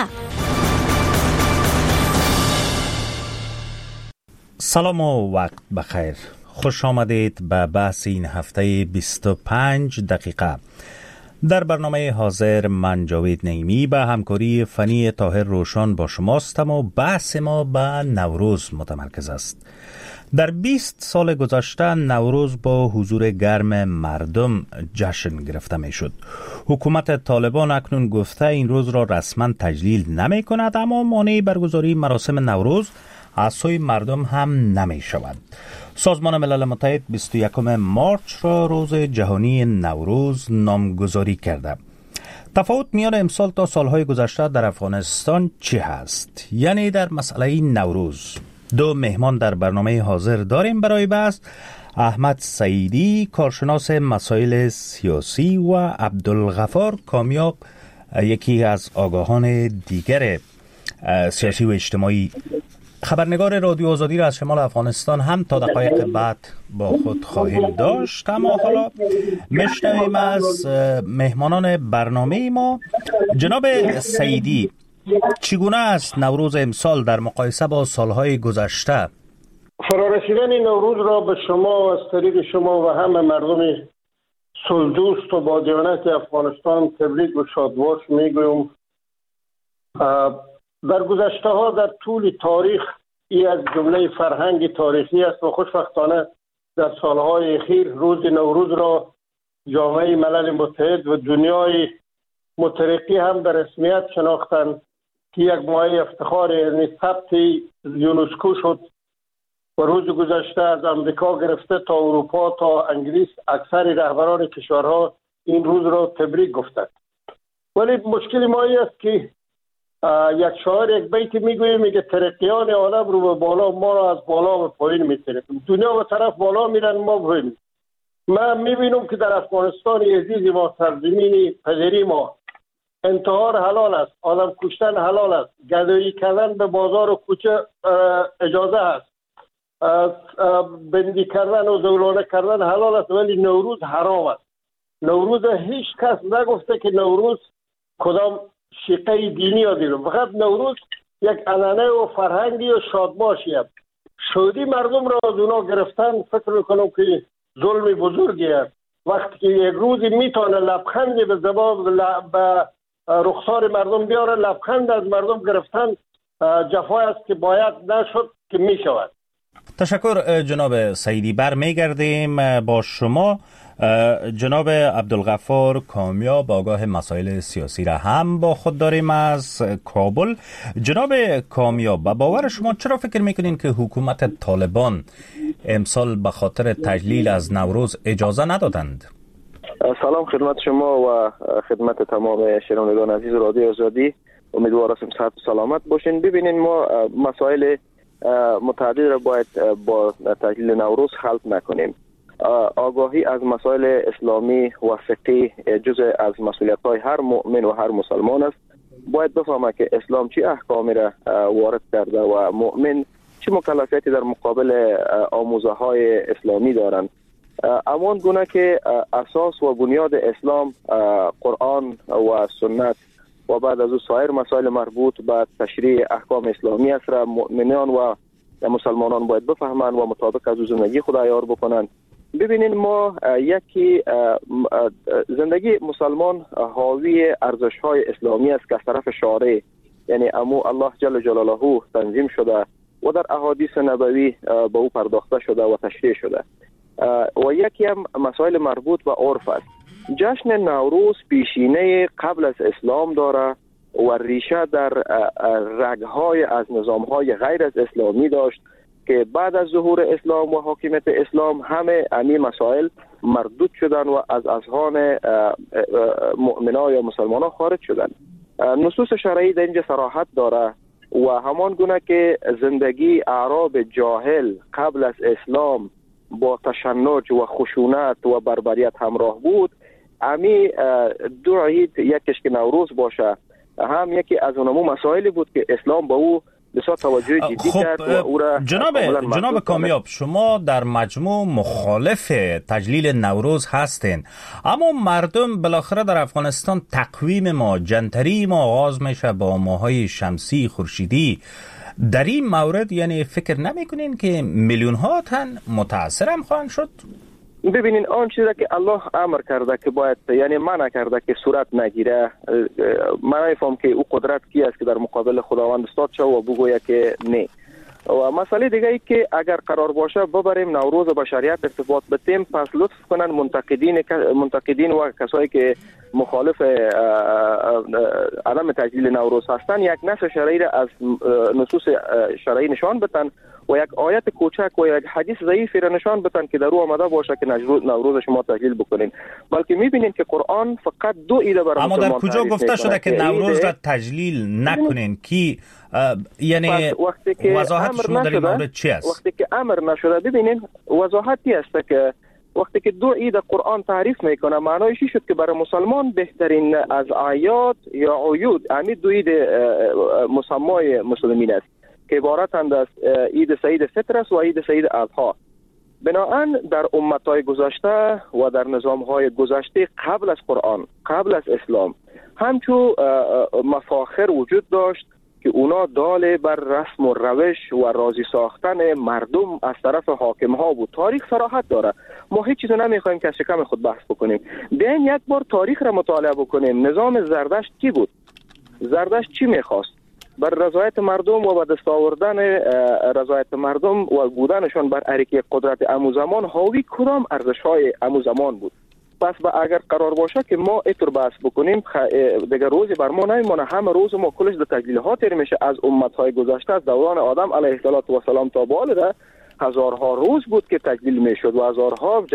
سلام و وقت بخیر. خوش آمدید به بحث این هفته 25 دقیقه. در برنامه حاضر من جاوید نعیمی به همکاری فنی طاهر روشن با شماستم و بحث ما به نوروز متمرکز است. در 20 سال گذشته نوروز با حضور گرم مردم جشن گرفته می شد. حکومت طالبان اکنون گفته این روز را رسما تجلیل نمی کند، اما مانع برگزاری مراسم نوروز از سوی مردم هم نمی شود. سازمان ملل متحد 21 مارچ را روز جهانی نوروز نامگذاری کرده. تفاوت میان امسال تا سالهای گذشته در افغانستان چی هست؟ یعنی در مسئله نوروز. دو مهمان در برنامه حاضر داریم برای بحث: احمد سعیدی، کارشناس مسائل سیاسی، و عبدالغفار کامیاب، یکی از آگاهان دیگر سیاسی و اجتماعی. خبرنگار رادیو آزادی را از شمال افغانستان هم تا دقایق بعد با خود خواهیم داشت. اما حالا میشنویم از مهمانان برنامه ما. جناب سعیدی، چگونه است نوروز امسال در مقایسه با سالهای گذشته؟ فرارسیدن نوروز را به شما از طریق شما و همه مردم صلح و با دیانت افغانستان تبریک و شادباش میگویم. در گذشته ها در طول تاریخ این از جمله فرهنگ تاریخی است و خوشبختانه در سالهای اخیر روز نوروز را جامعه ملل متحد و دنیای مترقی هم به رسمیت شناختند که یک مایه افتخار، یعنی ثبت یونسکو شد و روز گذشته از امریکا گرفته تا اروپا تا انگلیس اکثر رهبران کشورها این روز را تبریک گفتند. ولی مشکل ما این است که یک شاعر یک بیت میگوید، میگه ترقیان عالم رو به بالا، ما را از بالا به پایین میترکیم. دنیا به طرف بالا میرن، ما پایین. من میبینم که در افغانستان عزیز ما، سرزمین پدری ما، انتحار حلال است، آدم کشتن حلال است، گدایی کردن به بازار و کوچه اجازه است، بندی کردن و زولانه کردن حلال است، ولی نوروز حرام است. نوروز هیچ کس نگفته که نوروز کدام شیقه دینی یا دیگه. فقط نوروز یک عنعنه و فرهنگی و شادباشی است. شادی مردم را از اونا گرفتن، فکر میکنم که ظلم بزرگی است. وقتی که یک روزی میتونه لبخندی به زبان به رخسار مردم بیاره، لبخند از مردم گرفتن جفای است که باید نشد که میشود. تشکر جناب سعیدی. برمیگردیم با شما. جناب عبدالغفار کامیاب، آگاه مسائل سیاسی را هم با خود داریم از کابل. جناب کامیاب، به باور شما چرا فکر میکنین که حکومت طالبان امسال به خاطر تجلیل از نوروز اجازه ندادند؟ سلام خدمت شما و خدمت تمام شنوندگان عزیز رادیو آزادی. امیدوارم صحت و سلامت باشین. ببینین، ما مسائل متعدد را باید با تجلیل نوروز خلط نکنیم. آگاهی از مسائل اسلامی و فقهی جزء از مسئولیت‌های هر مؤمن و هر مسلمان است. باید بفهمه که اسلام چه احکامی را وارد کرده و مؤمن چه مکلفیتی در مقابل آموزه‌های اسلامی دارند. امان گونه که اساس و بنیاد اسلام قرآن و سنت و بعد از او سایر مسائل مربوط به تشریع احکام اسلامی است را مؤمنان و مسلمانان باید بفهمند و مطابق از او زندگی خود عیار بکنند. ببینین، ما یکی زندگی مسلمان حاوی ارزش‌های اسلامی است که از طرف شارع، یعنی الله جل جلاله تنظیم شده و در احادیث نبوی به او پرداخته شده و تشریح شده. و یکی هم مسائل مربوط به عرف است. جشن نوروز پیشینه قبل از اسلام داره و ریشه در رگ‌های از نظام‌های غیر از اسلامی داشت که بعد از ظهور اسلام و حاکمیت اسلام همه امی مسائل مردود شدن و از اذهان مؤمنان یا مسلمانان خارج شدن. نصوص شرعی در اینجا صراحت داره و همان گونه که زندگی اعراب جاهل قبل از اسلام با تشنج و خشونت و بربریت همراه بود، امی دو عید، یکیش که نوروز باشه هم یکی از اونمو مسائلی بود که اسلام با او بسیار توجه جدی کرد و او را جناب کامیاب، شما در مجموع مخالف تجلیل نوروز هستین، اما مردم بالاخره در افغانستان تقویم ما جنتری ما آغاز میشه با ماهای شمسی خورشیدی. در این مورد یعنی فکر نمی کنین که میلیون ها تن متاثر هم خواهند شد؟ ببینین، آن چیزی که الله امر کرده که باید، یعنی منع کرده که صورت نگیره، من نمیفهم که او قدرت کی است که در مقابل خداوند استاد شه و بگویه که نه. و مسئله دیگه ای که اگر قرار باشه ببریم نوروز و با شریعت ارتباط بدیم، پس لطف کنن منتقدین و کسایی که مخالف عدم تجلیل نوروز هستن یک نص شرعی را از نصوص شرعی نشان بدن و یک آیت کوچک و یک حدیث ضعیفی را نشان بدن که در او آمده باشه که نوروز شما تجلیل بکنین. بلکه میبینین که قرآن فقط دو ایده برای اما در کجا گفته شده که نوروز را تجلیل نکنین؟ کی یعنی وضاحت شما در این مورد چی است؟ وقتی که امر نشده، ببینین وضاحتی است که وقتی که دو عید قرآن تعریف میکنه، معنایش شد که برای مسلمان بهترین از اعیاد یا عیود همین دو عید مسمای مسلمین است که عبارتند از عید سعید فطر است و عید سعید اضحی. بنابراین در امتهای گذشته و در نظامهای گذشته قبل از قرآن، قبل از اسلام، همچون مفاخر وجود داشت که اونا دال بر رسم و روش و راضی ساختن مردم از طرف حاکم ها بود. تاریخ صراحت داره، ما هیچ چیزو نمیخوایم که از شکم خود بحث بکنیم. بیاین یک بار تاریخ را مطالعه بکنیم. نظام زردشت کی بود؟ زردشت چی میخواست؟ بر رضایت مردم و به دست آوردن رضایت مردم و بودنشان بر اریکه قدرت اموزمان حاوی کدام ارزش‌های اموزمان بود؟ پس اگر قرار باشه که ما اینطور بحث بکنیم، دیگه روزی بر ما نمیمونه. همه روز ما کلش در تجلیل ها تیر میشه از امت‌های گذشته، از دوران آدم علیه السلام تا به حال ده. هزارها روز بود که تجلیل میشد و هزارها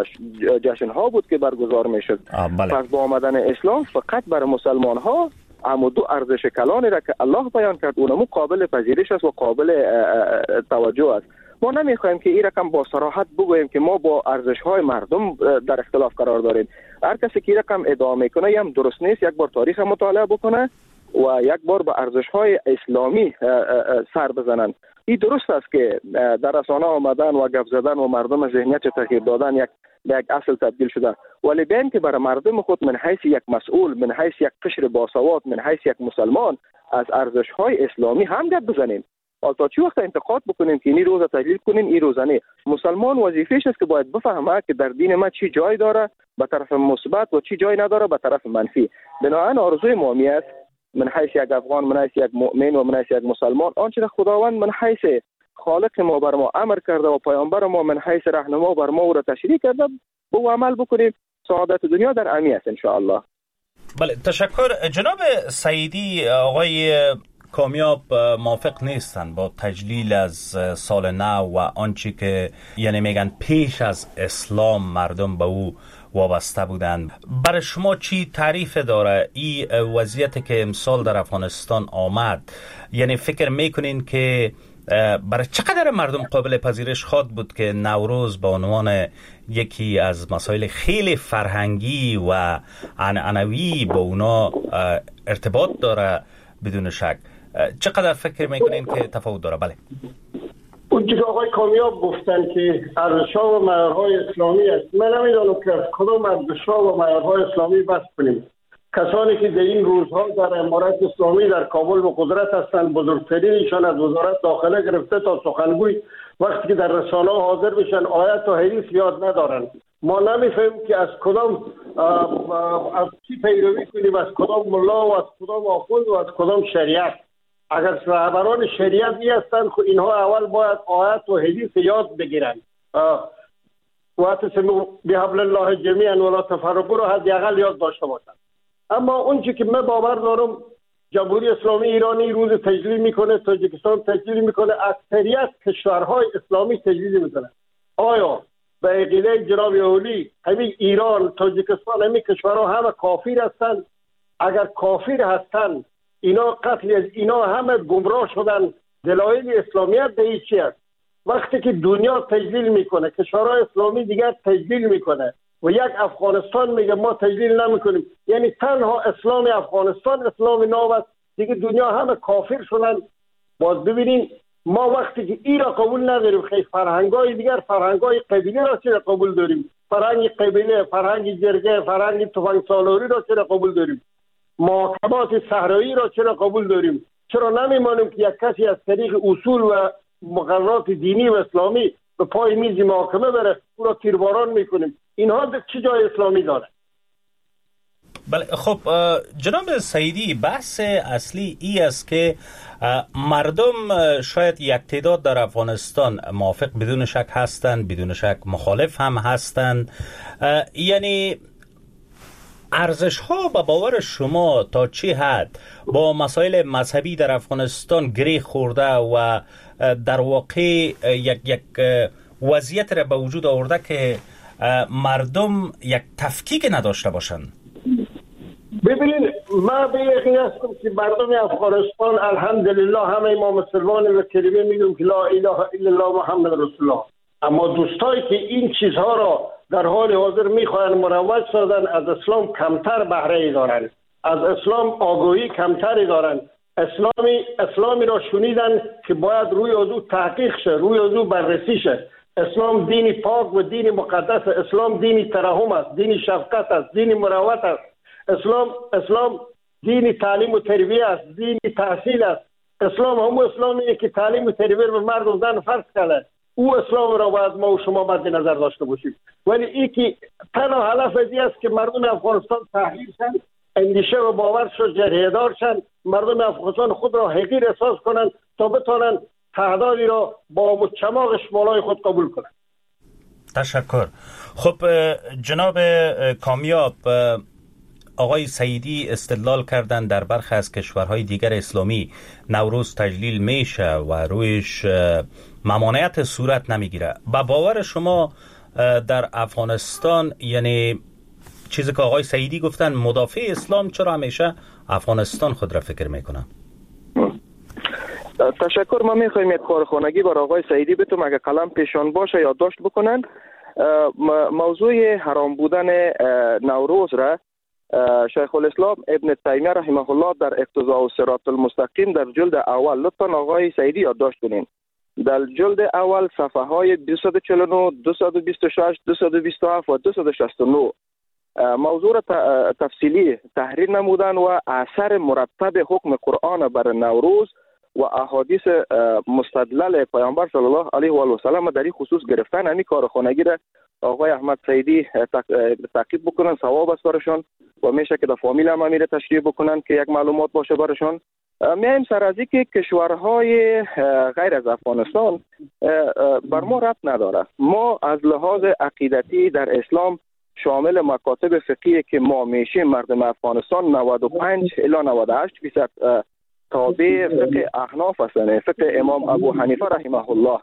جشن ها بود که برگزار میشد. پس با آمدن اسلام فقط بر مسلمان ها اما دو ارزش کلانی را که الله بیان کرد اونمو قابل پذیرش است و قابل توجه است. ما نمیخوایم که این رقم با صراحت بگوییم که ما با ارزش های مردم در اختلاف قرار داریم. هر کسی که این رقم ادعا میکنه هم درست نیست. یک بار تاریخ مطالعه بکنه و یک بار به ارزش های اسلامی سر بزنن. این درست است که در رسانه آمدن و گپ زدن و مردم ذهنیت تغییر دادن یک اصل تبدیل شده، ولی بین که برای مردم خود من حیث یک مسئول، من حیث یک قشر باسواد، من حیث یک مسلمان از ارزش های اسلامی هم گپ بزنیم. تا چه وقت انتقاد بکنیم که این روزه تجلیل کنیم این روزه نه؟ مسلمان وظیفه‌اش است که باید بفهمه که در دین ما چی جای داره به طرف مثبت و چی جای نداره به طرف منفی. بنابراین آرزوی مؤمن است من حیث یک افغان، من حیث یک مؤمن و من حیث یک مسلمان، آنچه که خداوند من حیث خالق ما بر ما امر کرده و پیامبر ما من حیث راهنما بر ما او را تشریح کرده به عمل بکنیم. سعادت دنیا در امی است ان شاء الله. بله، تشکر. جناب سعیدی، آقای کامیاب موافق نیستن با تجلیل از سال نو و آنچه که یعنی میگن پیش از اسلام مردم به او وابسته بودند. برای شما چی تعریف داره این وضعیتی که امسال در افغانستان آمد؟ یعنی فکر میکنین که برای چقدر مردم قابل پذیرش خواهد بود که نوروز به عنوان یکی از مسائل خیلی فرهنگی و عنعنوی با اونا ارتباط داره؟ بدون شک چقدر فکر میکنین که تفاوت داره؟ بله، اون که آقای کامیاب گفتن که ارزش‌ها و معیارهای اسلامی است. من نمیدونم که از کدام ارزش‌ها و معیارهای اسلامی بحث کنیم. کسانی که در این روزها در امارت اسلامی در کابل و قدرت هستند، بزرگترینشان از وزارت داخله گرفته تا سخنگوی، وقتی که در رسانه حاضر بشن آیت و حدیث یاد ندارن. ما نمیفهمیم که از کدام از چی پیروی کنیم، از کدام ملا و از کدام آخوند و از کدام شریعت. اگر رهبران شریعتی هستند خب اینها اول باید آیت و حدیث یاد بگیرن. واعتصموا بحبل الله جمیعا ولا تفرقوا را حداقل یاد داشته باشند. اما اونچه که من باور دارم جمهوری اسلامی ایرانی روز تجلیل میکنه، تاجیکستان تجلیل میکنه، اکثریت کشورهای اسلامی تجلیل میکنه. آیا به عقیده جناب اولی همین ایران، تاجیکستان، همین کشورها همه کافر هستند؟ اگر کافر هستند اینا قتل از اینا همه گمراه شدن. دلایل اسلامیت به چی است؟ وقتی که دنیا تجلیل میکنه، کشورهای اسلامی دیگر تجلیل میکنه و یک افغانستان میگه ما تجلیل نمیکنیم، یعنی تنها اسلام افغانستان اسلام نو است، دیگه دنیا همه کافر شدن. باز ببینیم ما وقتی که این را قبول نداریم، خیلی فرهنگای دیگر، فرهنگای قبیله را چرا قبول داریم؟ فرهنگ قبیله، فرهنگ جرگه، فرهنگ تفنگ سالاری را چرا قبول داریم؟ محاکمات صحرایی را چرا قبول داریم؟ چرا نمیمانیم که یک کسی از طریق اصول و مقررات دینی و اسلامی به پای میز محاکمه بره، او را تیرباران میکنیم؟ اینها چه جای اسلامی داره؟ بله، خب جناب سعیدی، بحث اصلی ای است که مردم شاید یک تعداد در افغانستان موافق بدون شک هستند، بدون شک مخالف هم هستند. یعنی ارزش ها به باور شما تا چه حد با مسائل مذهبی در افغانستان گره خورده و در واقع یک وضعیت را به وجود آورده که مردم یک تفکیک نداشته باشند؟ ببینید، من به یقین هستم که مردم افغانستان الحمدلله همه ما مسلمان و کلمه میگیم که لا اله الا الله محمد رسول الله. اما دوستایی که این چیزها را در حال حاضر میخواهند مروج سازن از اسلام کمتر بهره دارند، از اسلام آگاهی کمتری دارند. اسلامی را شنیدن که باید روی او تحقیق شه، روی او بررسی شه. اسلام دینی پاک و دینی مقدس، اسلام دینی ترحم است، دینی شفقت است، دینی مروت است. اسلام دینی تعلیم و تربیه است، دینی تحصیل است. اسلام همون اسلامیه که تعلیم و تربیه به مردم زن فرض کرده. او اسلام را باید ما و شما مد نظر داشته باشیم. ولی این که تنها هدف ازی است که مردم افغانستان تحلیل شن، اندیشه و باور شد جریه‌دار شن، مردم افغانستان خود را حقیر احساس کنند تا بتوانند تعدادی را با چماغش بالای خود قبول کنند. تشکر. خب جناب کامیاب، آقای سعیدی استدلال کردن در برخی از کشورهای دیگر اسلامی نوروز تجلیل میشه و رویش ممانعت صورت نمیگیره. با باور شما در افغانستان، یعنی چیزی که آقای سعیدی گفتن، مدافع اسلام چرا همیشه افغانستان خود را فکر میکنه؟ تشکر. ما میخوایم یک کارخانگی برای آقای سعیدی بتونم اگه قلم پیشان باشه یادداشت بکنن. موضوع حرام بودن نوروز را شیخ الاسلام ابن تیمیه رحمه الله در اقتضاء الصراط المستقیم در جلد اول، لطفا آقای سعیدی یادداشت کنین، در جلد اول صفحه های 249 226 227 و 269 موضوع را تفصیلی تحریر نمودن و اثر مرتب حکم قرآن بر نوروز و احادیث مستدلل پیامبر صلی الله علیه و آله و سلم در این خصوص گرفتن. همین کارخانگی را آقای احمد سعیدی تعقیب بکنن، ثواب است برشان و میشه که در فامیل هم امیر تشریح بکنن که یک معلومات باشه برشان. میایم سر از که کشورهای غیر از افغانستان بر ما ربط نداره. ما از لحاظ عقیدتی در اسلام شامل مکاتب فقهی که ما میشیم مردم افغانستان 95 الی 98% تابع فقه احناف هستند، فقه امام ابو حنیفه رحمه الله.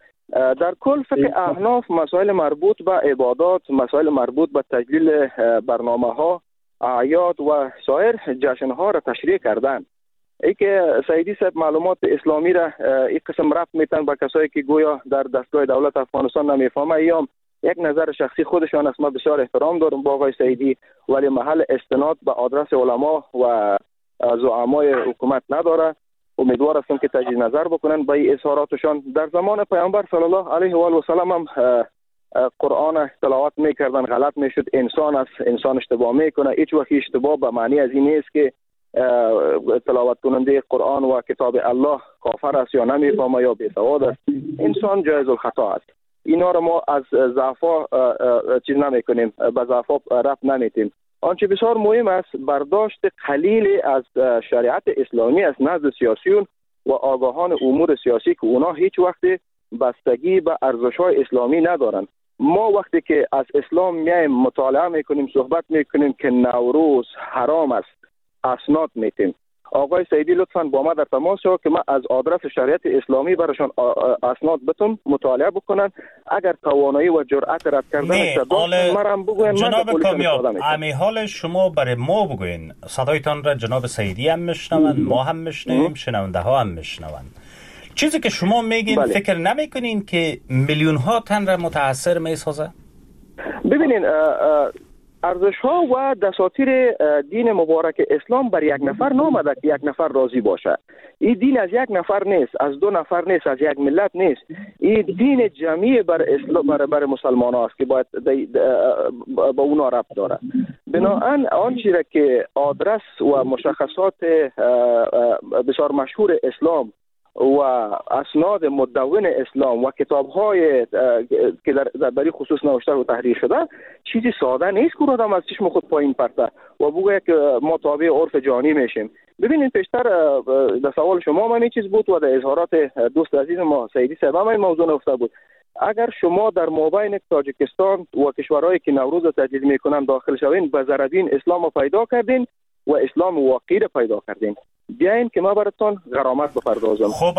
در کل فقه احناف مسائل مربوط به عبادات، مسائل مربوط به تجلیل برنامه ها، اعیاد و سایر جشن ها را تشریح کردن. ای که سعیدی صاحب معلومات اسلامی را این قسم رفت میتن به کسایی که گویا در دستگاه دولت افغانستان نمیفهمه، ایام یک نظر شخصی خودشان است. ما بسیار احترام دارم با آقای سعیدی، ولی محل استناد به آدرس علما و زعمای حکومت نداره. امیدوار هستم که تجدید نظر بکنن به این اظهاراتشان. در زمان پیامبر صلی الله علیه و آله و سلم هم قرآن تلاوت میکردن، غلط میشد، انسان است، انسان اشتباه میکنه. هیچ وقت اشتباه به معنی از این نیست که تلاوت کننده قرآن و کتاب الله کافر است یا نمیفهمه یا بی‌سواد است. انسان جایز الخطا است. اینا رو ما از ضعفا چیز نمیکنیم، به ضعفا رفت نمیتیم. آنچه بسیار مهم است برداشت قلیل از شریعت اسلامی از نزد سیاسیون و آگاهان امور سیاسی که اونا هیچ وقت بستگی به ارزش‌های اسلامی ندارن. ما وقتی که از اسلام میایم مطالعه میکنیم، صحبت میکنیم که نوروز حرام است، اسناد میتیم. آقای سعیدی لطفاً با ما در تماس شو که ما از آدرس شریعت اسلامی براشون اسناد بتون مطالعه بکنن. اگر توانایی و جرأت رد کردن داشتن مرا بگوین. جناب کامیاب، امی حال شما برای ما بگوین. صدایتان را جناب سعیدی هم میشنون، ما هم میشنویم، شنونده ها هم میشنون. چیزی که شما میگین فکر نمیکنین که میلیون ها تن را متاثر میسازه؟ ببینین ارزش ها و دساتیر دین مبارک اسلام بر یک نفر نامده که یک نفر راضی باشه. این دین از یک نفر نیست، از دو نفر نیست، از یک ملت نیست. این دین جمعی بر اسلام بر مسلمان هاست که باید با اونا ربط داره. بنابراین آنچه را که آدرس و مشخصات بسیار مشهور اسلام و اسناد مدون اسلام و کتاب‌های که در این خصوص نوشته و تحریر شده چیزی ساده نیست که آدم از چشم خود پایین پرته و بگه که ما تابع عرف جهانی میشیم. ببینید پیشتر در سوال شما من این چیز بود و در اظهارات دوست عزیز ما سعیدی صاحب هم این موضوع نوشته بود. اگر شما در مابین تاجیکستان و کشورهایی که نوروز تجلیل میکنن داخل شوین، به زردین اسلام رو پیدا کردین و اسلام واقعی رو پیدا کردین. بیاین که ما براتون غرامت بپردازم. خب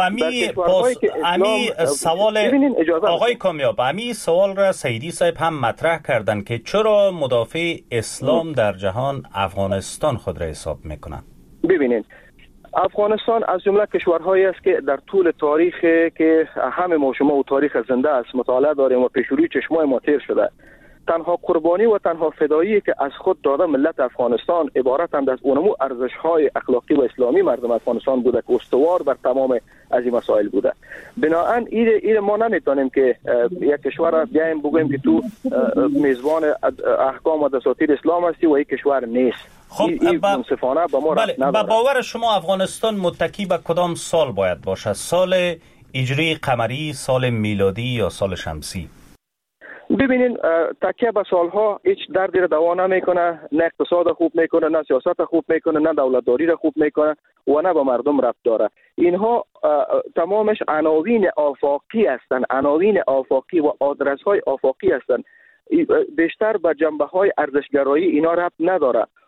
امی سوال آقای کامیاب، امی سوال را سعیدی صاحب هم مطرح کردن که چرا مدافع اسلام در جهان افغانستان خود را حساب میکنن؟ ببینید افغانستان از جمله کشورهایی است که در طول تاریخ که همه ما شما و تاریخ زنده است مطالعه داریم و پیش روی چشمای ما تیر شده، تنها قربانی و تنها فدایی که از خود داده ملت افغانستان عبارتند از اونمو ارزش‌های اخلاقی و اسلامی مردم افغانستان بوده که استوار بر تمام از این مسائل بوده. بنابراین این ما نمیتونیم که یک کشور را بیایم بگوییم که تو میزبان احکام و دساتیر اسلام هستی و این کشور نیست. خب منصفانه با ما ربط نداره. با باور شما افغانستان متکی به کدام سال باید باشه؟ سال هجری قمری، سال میلادی یا سال شمسی؟ ببینین تکیه به سالها هیچ دردی را دوا نمیکنه، نه اقتصاد خوب میکنه، نه سیاست خوب میکنه، نه دولتداری را خوب میکنه و نه با مردم ربط داره. اینها تمامش عناوین آفاقی هستند، عناوین آفاقی و آدرس های آفاقی هستند. بیشتر به جنبه های ارزشگرایی اینا ربط نداره.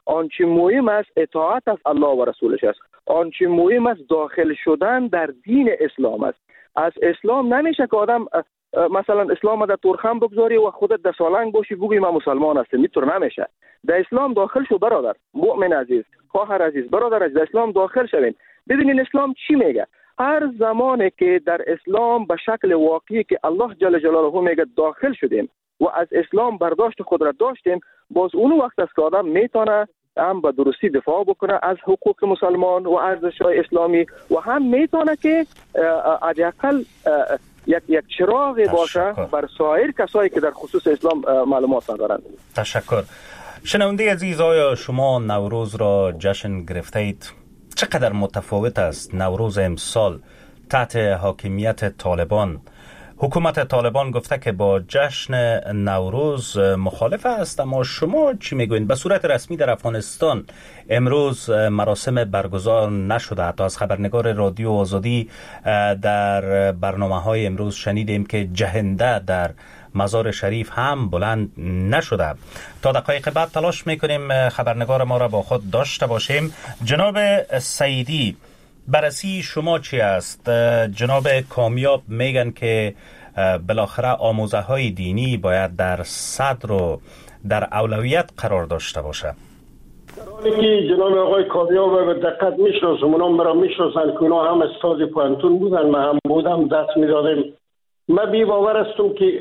آنچه مهم است اطاعت از الله و رسولش است. آنچه مهم است داخل شدن در دین اسلام است. از اسلام نمیشه که آدم مثلا اسلام در تورخم بگذاری و خودت در سالنگ باشی بگویی من مسلمان هستم. اینطور نمیشه. در اسلام داخل شو برادر، مؤمن عزیز، خواهر عزیز، برادر عزیز، در اسلام داخل شوین. ببینین اسلام چی میگه. هر زمانی که در اسلام به شکل واقعی که الله جل جلاله میگه داخل شدیم و از اسلام برداشت خود را داشتیم، باز اون وقت است که آدم میتونه هم به درستی دفاع بکنه از حقوق مسلمان و ارزش‌های اسلامی و هم میتونه که حداقل یک چراغ باشه بر سایر کسایی که در خصوص اسلام معلومات ندارند. تشکر. شنونده عزیز، آیا شما نوروز را جشن گرفته اید؟ چقدر متفاوت است نوروز امسال تحت حاکمیت طالبان؟ حکومت طالبان گفته که با جشن نوروز مخالف است، اما شما چی میگوین؟ به صورت رسمی در افغانستان امروز مراسم برگزار نشده. حتی از خبرنگار رادیو آزادی در برنامه‌های امروز شنیدیم که جهنده در مزار شریف هم بلند نشده. تا دقایق بعد تلاش میکنیم خبرنگار ما را با خود داشته باشیم. جناب سعیدی، بررسی شما چی است؟ جناب کامیاب میگن که بالاخره آموزه های دینی باید در صدر و در اولویت قرار داشته باشه. در حالی که جناب آقای کامیاب به دقت میشناسم، اونا مرا میشناسن که اونا هم استاد پوهنتون بودن، من هم بودم، دست میدادیم. من بی باور هستم که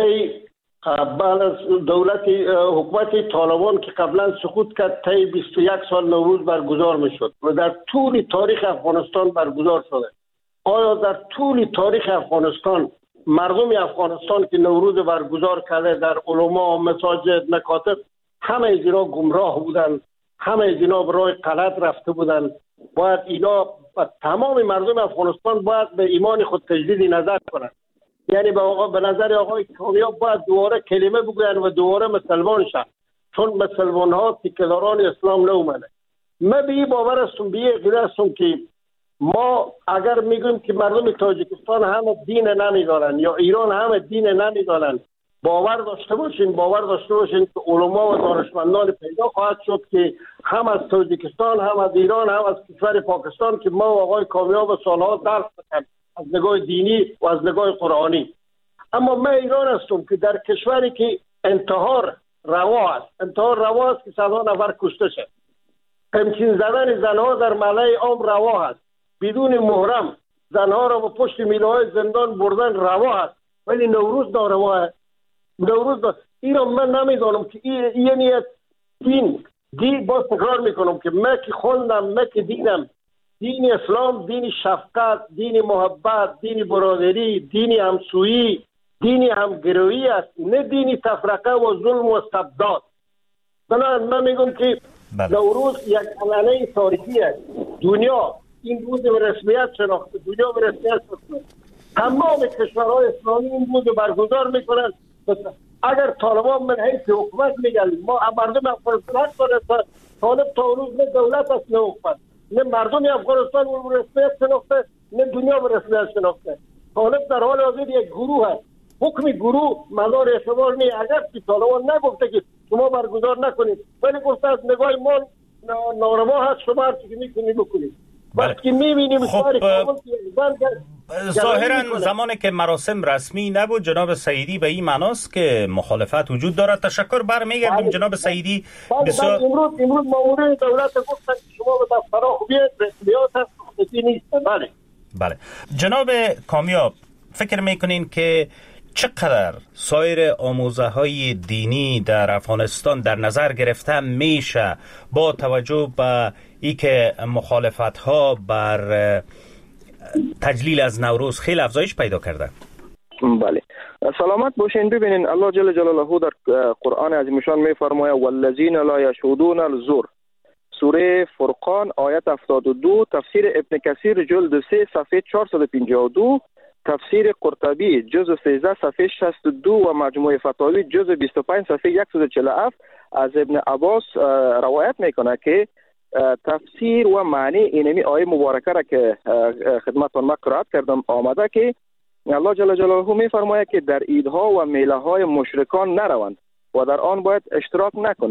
بعد از حکومت طالبان که قبلا سقوط کرد، 21 سال نوروز برگزار میشد و در طول تاریخ افغانستان برگزار شده. آیا در طول تاریخ افغانستان مردم افغانستان که نوروز برگزار کرده در علما، مساجد، مکاتب، همه از اینا گمراه بودن، همه از اینا به راه غلط رفته بودن؟ باید اینا تمام مردم افغانستان باید به ایمان خود تجدید نظر کنند. یعنی به نظر آقای کامیاب باید دوباره کلمه بگوین و دوباره مسلمان شن، چون مسلمان ها تیکه‌داران اسلام نومنه. من به این باور هستم، به این عقیده هستم که ما اگر میگویم که مردم تاجیکستان همه دین نمیدارن یا ایران همه دین نمیدارن، باور داشته باشین که علما و دانشمندان پیدا خواهد شد که هم از تاجیکستان، هم از ایران، هم از کشور پاکستان که ما و آقای کامیاب سالها درس دادیم از نگاه دینی و از نگاه قرآنی. اما من ایران هستم که در کشوری که انتحار روا است که صدها نفر کشته شد. تمکین زدن زنها در ملأ عام روا است. بدون محرم زنها را به پشت میله‌های زندان بردن روا است. ولی نوروز ناروا است. ایران من نمیدانم که یعنی دین باز تکرار میکنم که من که خوندم، من که دیدم، دین اسلام دین شفقت، دین محبت، دین برادری، دین همسویی، دین همگرایی است، نه دین تفرقه و ظلم و استبداد. من میگم که نوروز یک علامه تاریخی است. دنیا این روز به رسمیت شناخته، تمام کشورهای اسلامی این روز برگزار میکنند. اگر طالبان من حیث حکومت میگن ما مردم افغانستان طالب تا روز نه دولت است نه حکومت، نه مردم افغانستان به رسمیت شناخته، نه دنیا به رسمیت شناخته. طالب در حال حاضر یک گروه است. حکم گروه مدار اعتبار نیست. اگر که طالبان نگفته که شما برگزار نکنید، ولی گفته از نگاه ما ناروا هست، شما هر چیزی میکنید بکنید. وقتی میبینیم ظاهرا زمانی که مراسم رسمی نبود، جناب سعیدی به این معناست که مخالفت وجود دارد. تشکر، برمیگردیم جناب سعیدی. بسیار امروز مامورین دولت گفتن که شما به دفترها خوبیت رسمیات هست خصوصی نیست. بله. جناب کامیاب، فکر میکنین که چقدر سایر آموزه های دینی در افغانستان در نظر گرفته میشه با توجه به ای که مخالفت ها بر تجلیل از نوروز خیلی افزایش پیدا کرده؟ بله، سلامت باشین. ببینین الله جل جلاله در قرآن عظیمشان میفرماید والذین لا یشهدون الزور، سوره فرقان آیت 72، تفسیر ابن کثیر جلد 3 صفحه 452، تفسیر قرطبی جزء 13 صفحه 62 و مجموع فتاوی جزء 25 صفحه 147 از ابن عباس روایت میکنه که تفسیر و معنی اینمی آیه مبارکه را که خدمتتون من قرائت کردم آمده که الله جل جلاله میفرماید که در عیدها و میله های مشرکان نروند و در آن باید اشتراک نکنند.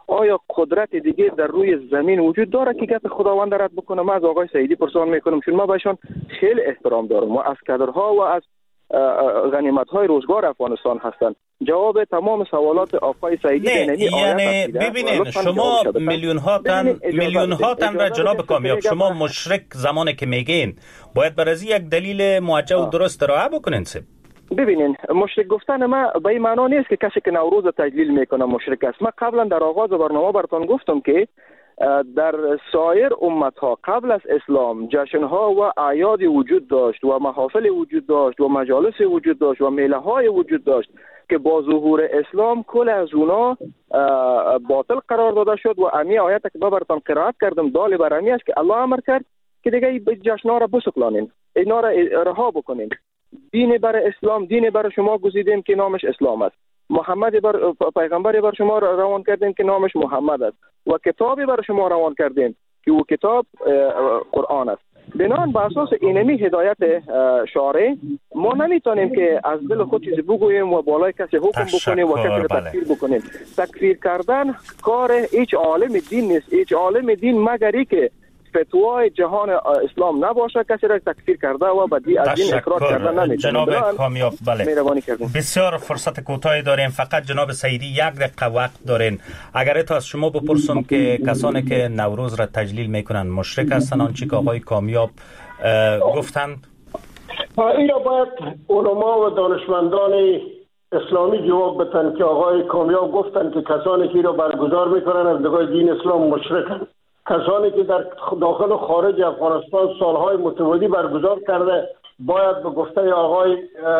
آیا قدرت دیگه در روی زمین وجود داره که گپ خداوند رد بکنه؟ من از آقای سعیدی پرسان میکنم، چون ما بهشون خیلی احترام دارم و از کادرها و از غنیمت‌های روزگار افغانستان هستند. جواب تمام سوالات آقای سعیدی یعنی ببینید شما میلیون ها تن را جناب کامیاب، شما مشرک زمانی که میگین باید بر از یک دلیل موجه و درست ارائه بکنین. ببینین مشرک گفتن ما به این معنا نیست که کسی که نوروز تجلیل میکنه مشرک است. ما قبلا در آغاز برنامه براتون گفتم که در سایر امتها قبل از اسلام جشنها و اعیاد وجود داشت و محافل وجود داشت و مجالس وجود داشت و میله های وجود داشت که با ظهور اسلام کل از اونا باطل قرار داده شد و امی آیت که من براتون قرائت کردم دال بر امی است که الله امر کرد که دیگه جشنها را بسکلانین، اینا را رها بکنین. دین بر اسلام، دین بر شما گزیدیم که نامش اسلام است. محمد پیغمبری بر شما روان کردیم که نامش محمد است و کتابی بر شما روان کردیم که او کتاب قرآن است. بنان بر اساس اینمی هدایت شارع ما نمیتونیم که از دل خود چیزی بگوییم و بالای کسی حکم بکنیم و کسی را تکفیر بکنیم. تکفیر کردن کار هیچ عالم دین نیست. هیچ عالم دین مگری که فتوای جهان اسلام نباشه کسی را تکفیر کرده و بدی از دین اخراج کرده نمیتونه. جناب کامیاب بسیار فرصت کوتاهی داریم، فقط جناب سعیدی یک دقیقه وقت دارین. اگر از شما بپرسم که کسانی که نوروز را تجلیل میکنن مشرک هستن آنچه که آقای کامیاب گفتند؟ این را باید علما و دانشمندان اسلامی جواب بدن که آقای کامیاب گفتن که کسانی که را برگزار میکنن از نگاه دین اسلام مشرکن. کسانی که در داخل و خارج افغانستان سالهای متوالی برگزار کرده باید به گفته آقای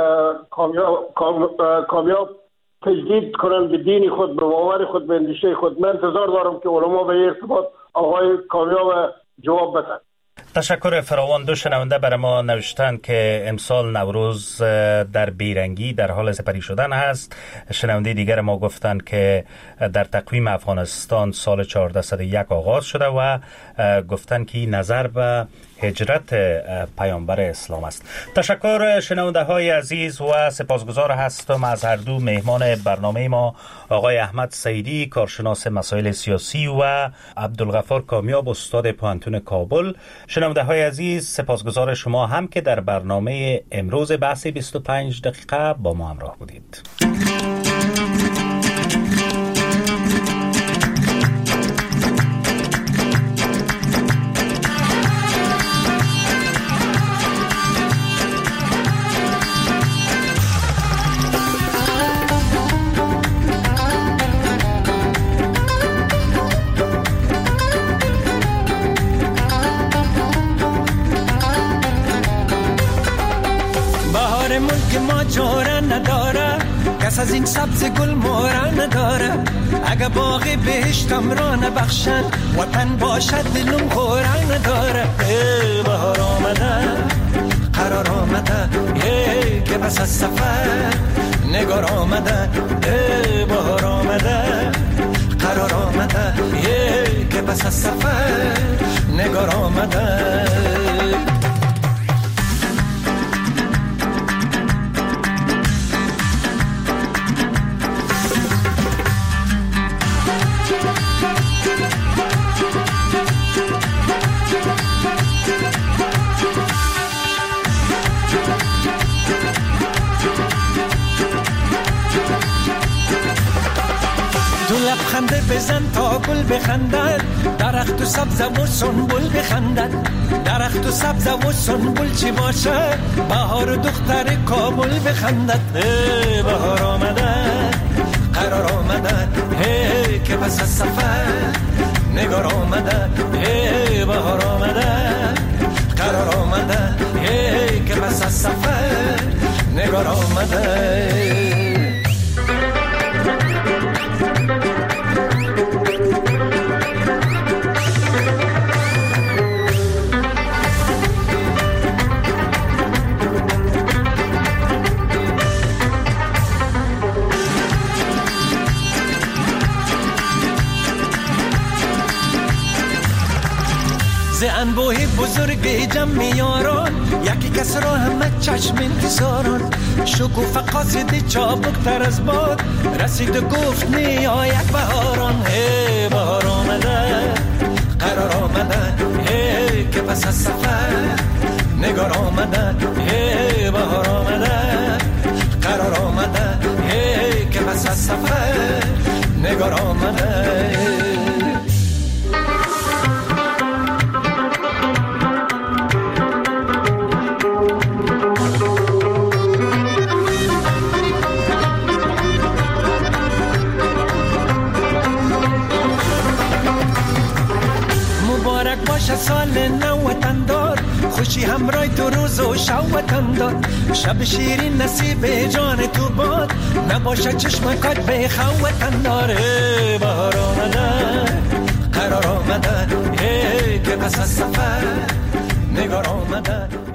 کامیاب تجدید کنند به دین خود، به باور خود، به اندیشه خود. من انتظار دارم که علما به ارتباط آقای کامیاب جواب بدن. تشکر فراوان. دو شنونده برای ما نوشتن که امسال نوروز در بیرنگی در حال سپری شدن هست. شنونده دیگر ما گفتن که در تقویم افغانستان سال 1401 آغاز شده و گفتن که نظر به هجرت پیامبر اسلام است. تشکر شنونده های عزیز و سپاسگزار هستم از هر دو مهمان برنامه ما، آقای احمد سعیدی کارشناس مسائل سیاسی و عبدالغفار کامیاب استاد پوهنتون کابل. شنونده های عزیز سپاسگزار شما هم که در برنامه امروز بحث 25 دقیقه با ما همراه بودید. کس از این سبز گل مورا نداره، اگه باغی بهشتم را نبخشن وطن باشد دلم خورا نداره. بهار آمده قرار آمده که بس از سفر نگار آمده. بهار آمده قرار آمده که بس از سفر نگار آمده. لبخنده بزن تا گل بخندد، درخت و سبز و سنبل بخندد. درخت و سبز و سنبل چی باشه، بهار و دختر کابل بخندد. بهار آمده قرار آمده که پس از سفر نگار آمده. بهار آمده قرار آمده که پس از سفر نگار آمده. انبوه بزرگ جمع یاران یکی کس را همه چشم انتظاران شکوفه قاصد چابک تر از باد رسید و گفت میآید بهاران هی بهار آمده قرار آمده هی که پس از سفر نگار آمده هی بهار آمده قرار آمده هی که پس از سفر نگار آمده سال نو وطندار خوشی همراه تو روز و شب وطندار شب شیرین نصیب جان تو باد نباشه چشمکات به خو وطندار بهار آمده قرار آمده که پس از سفر نگار آمده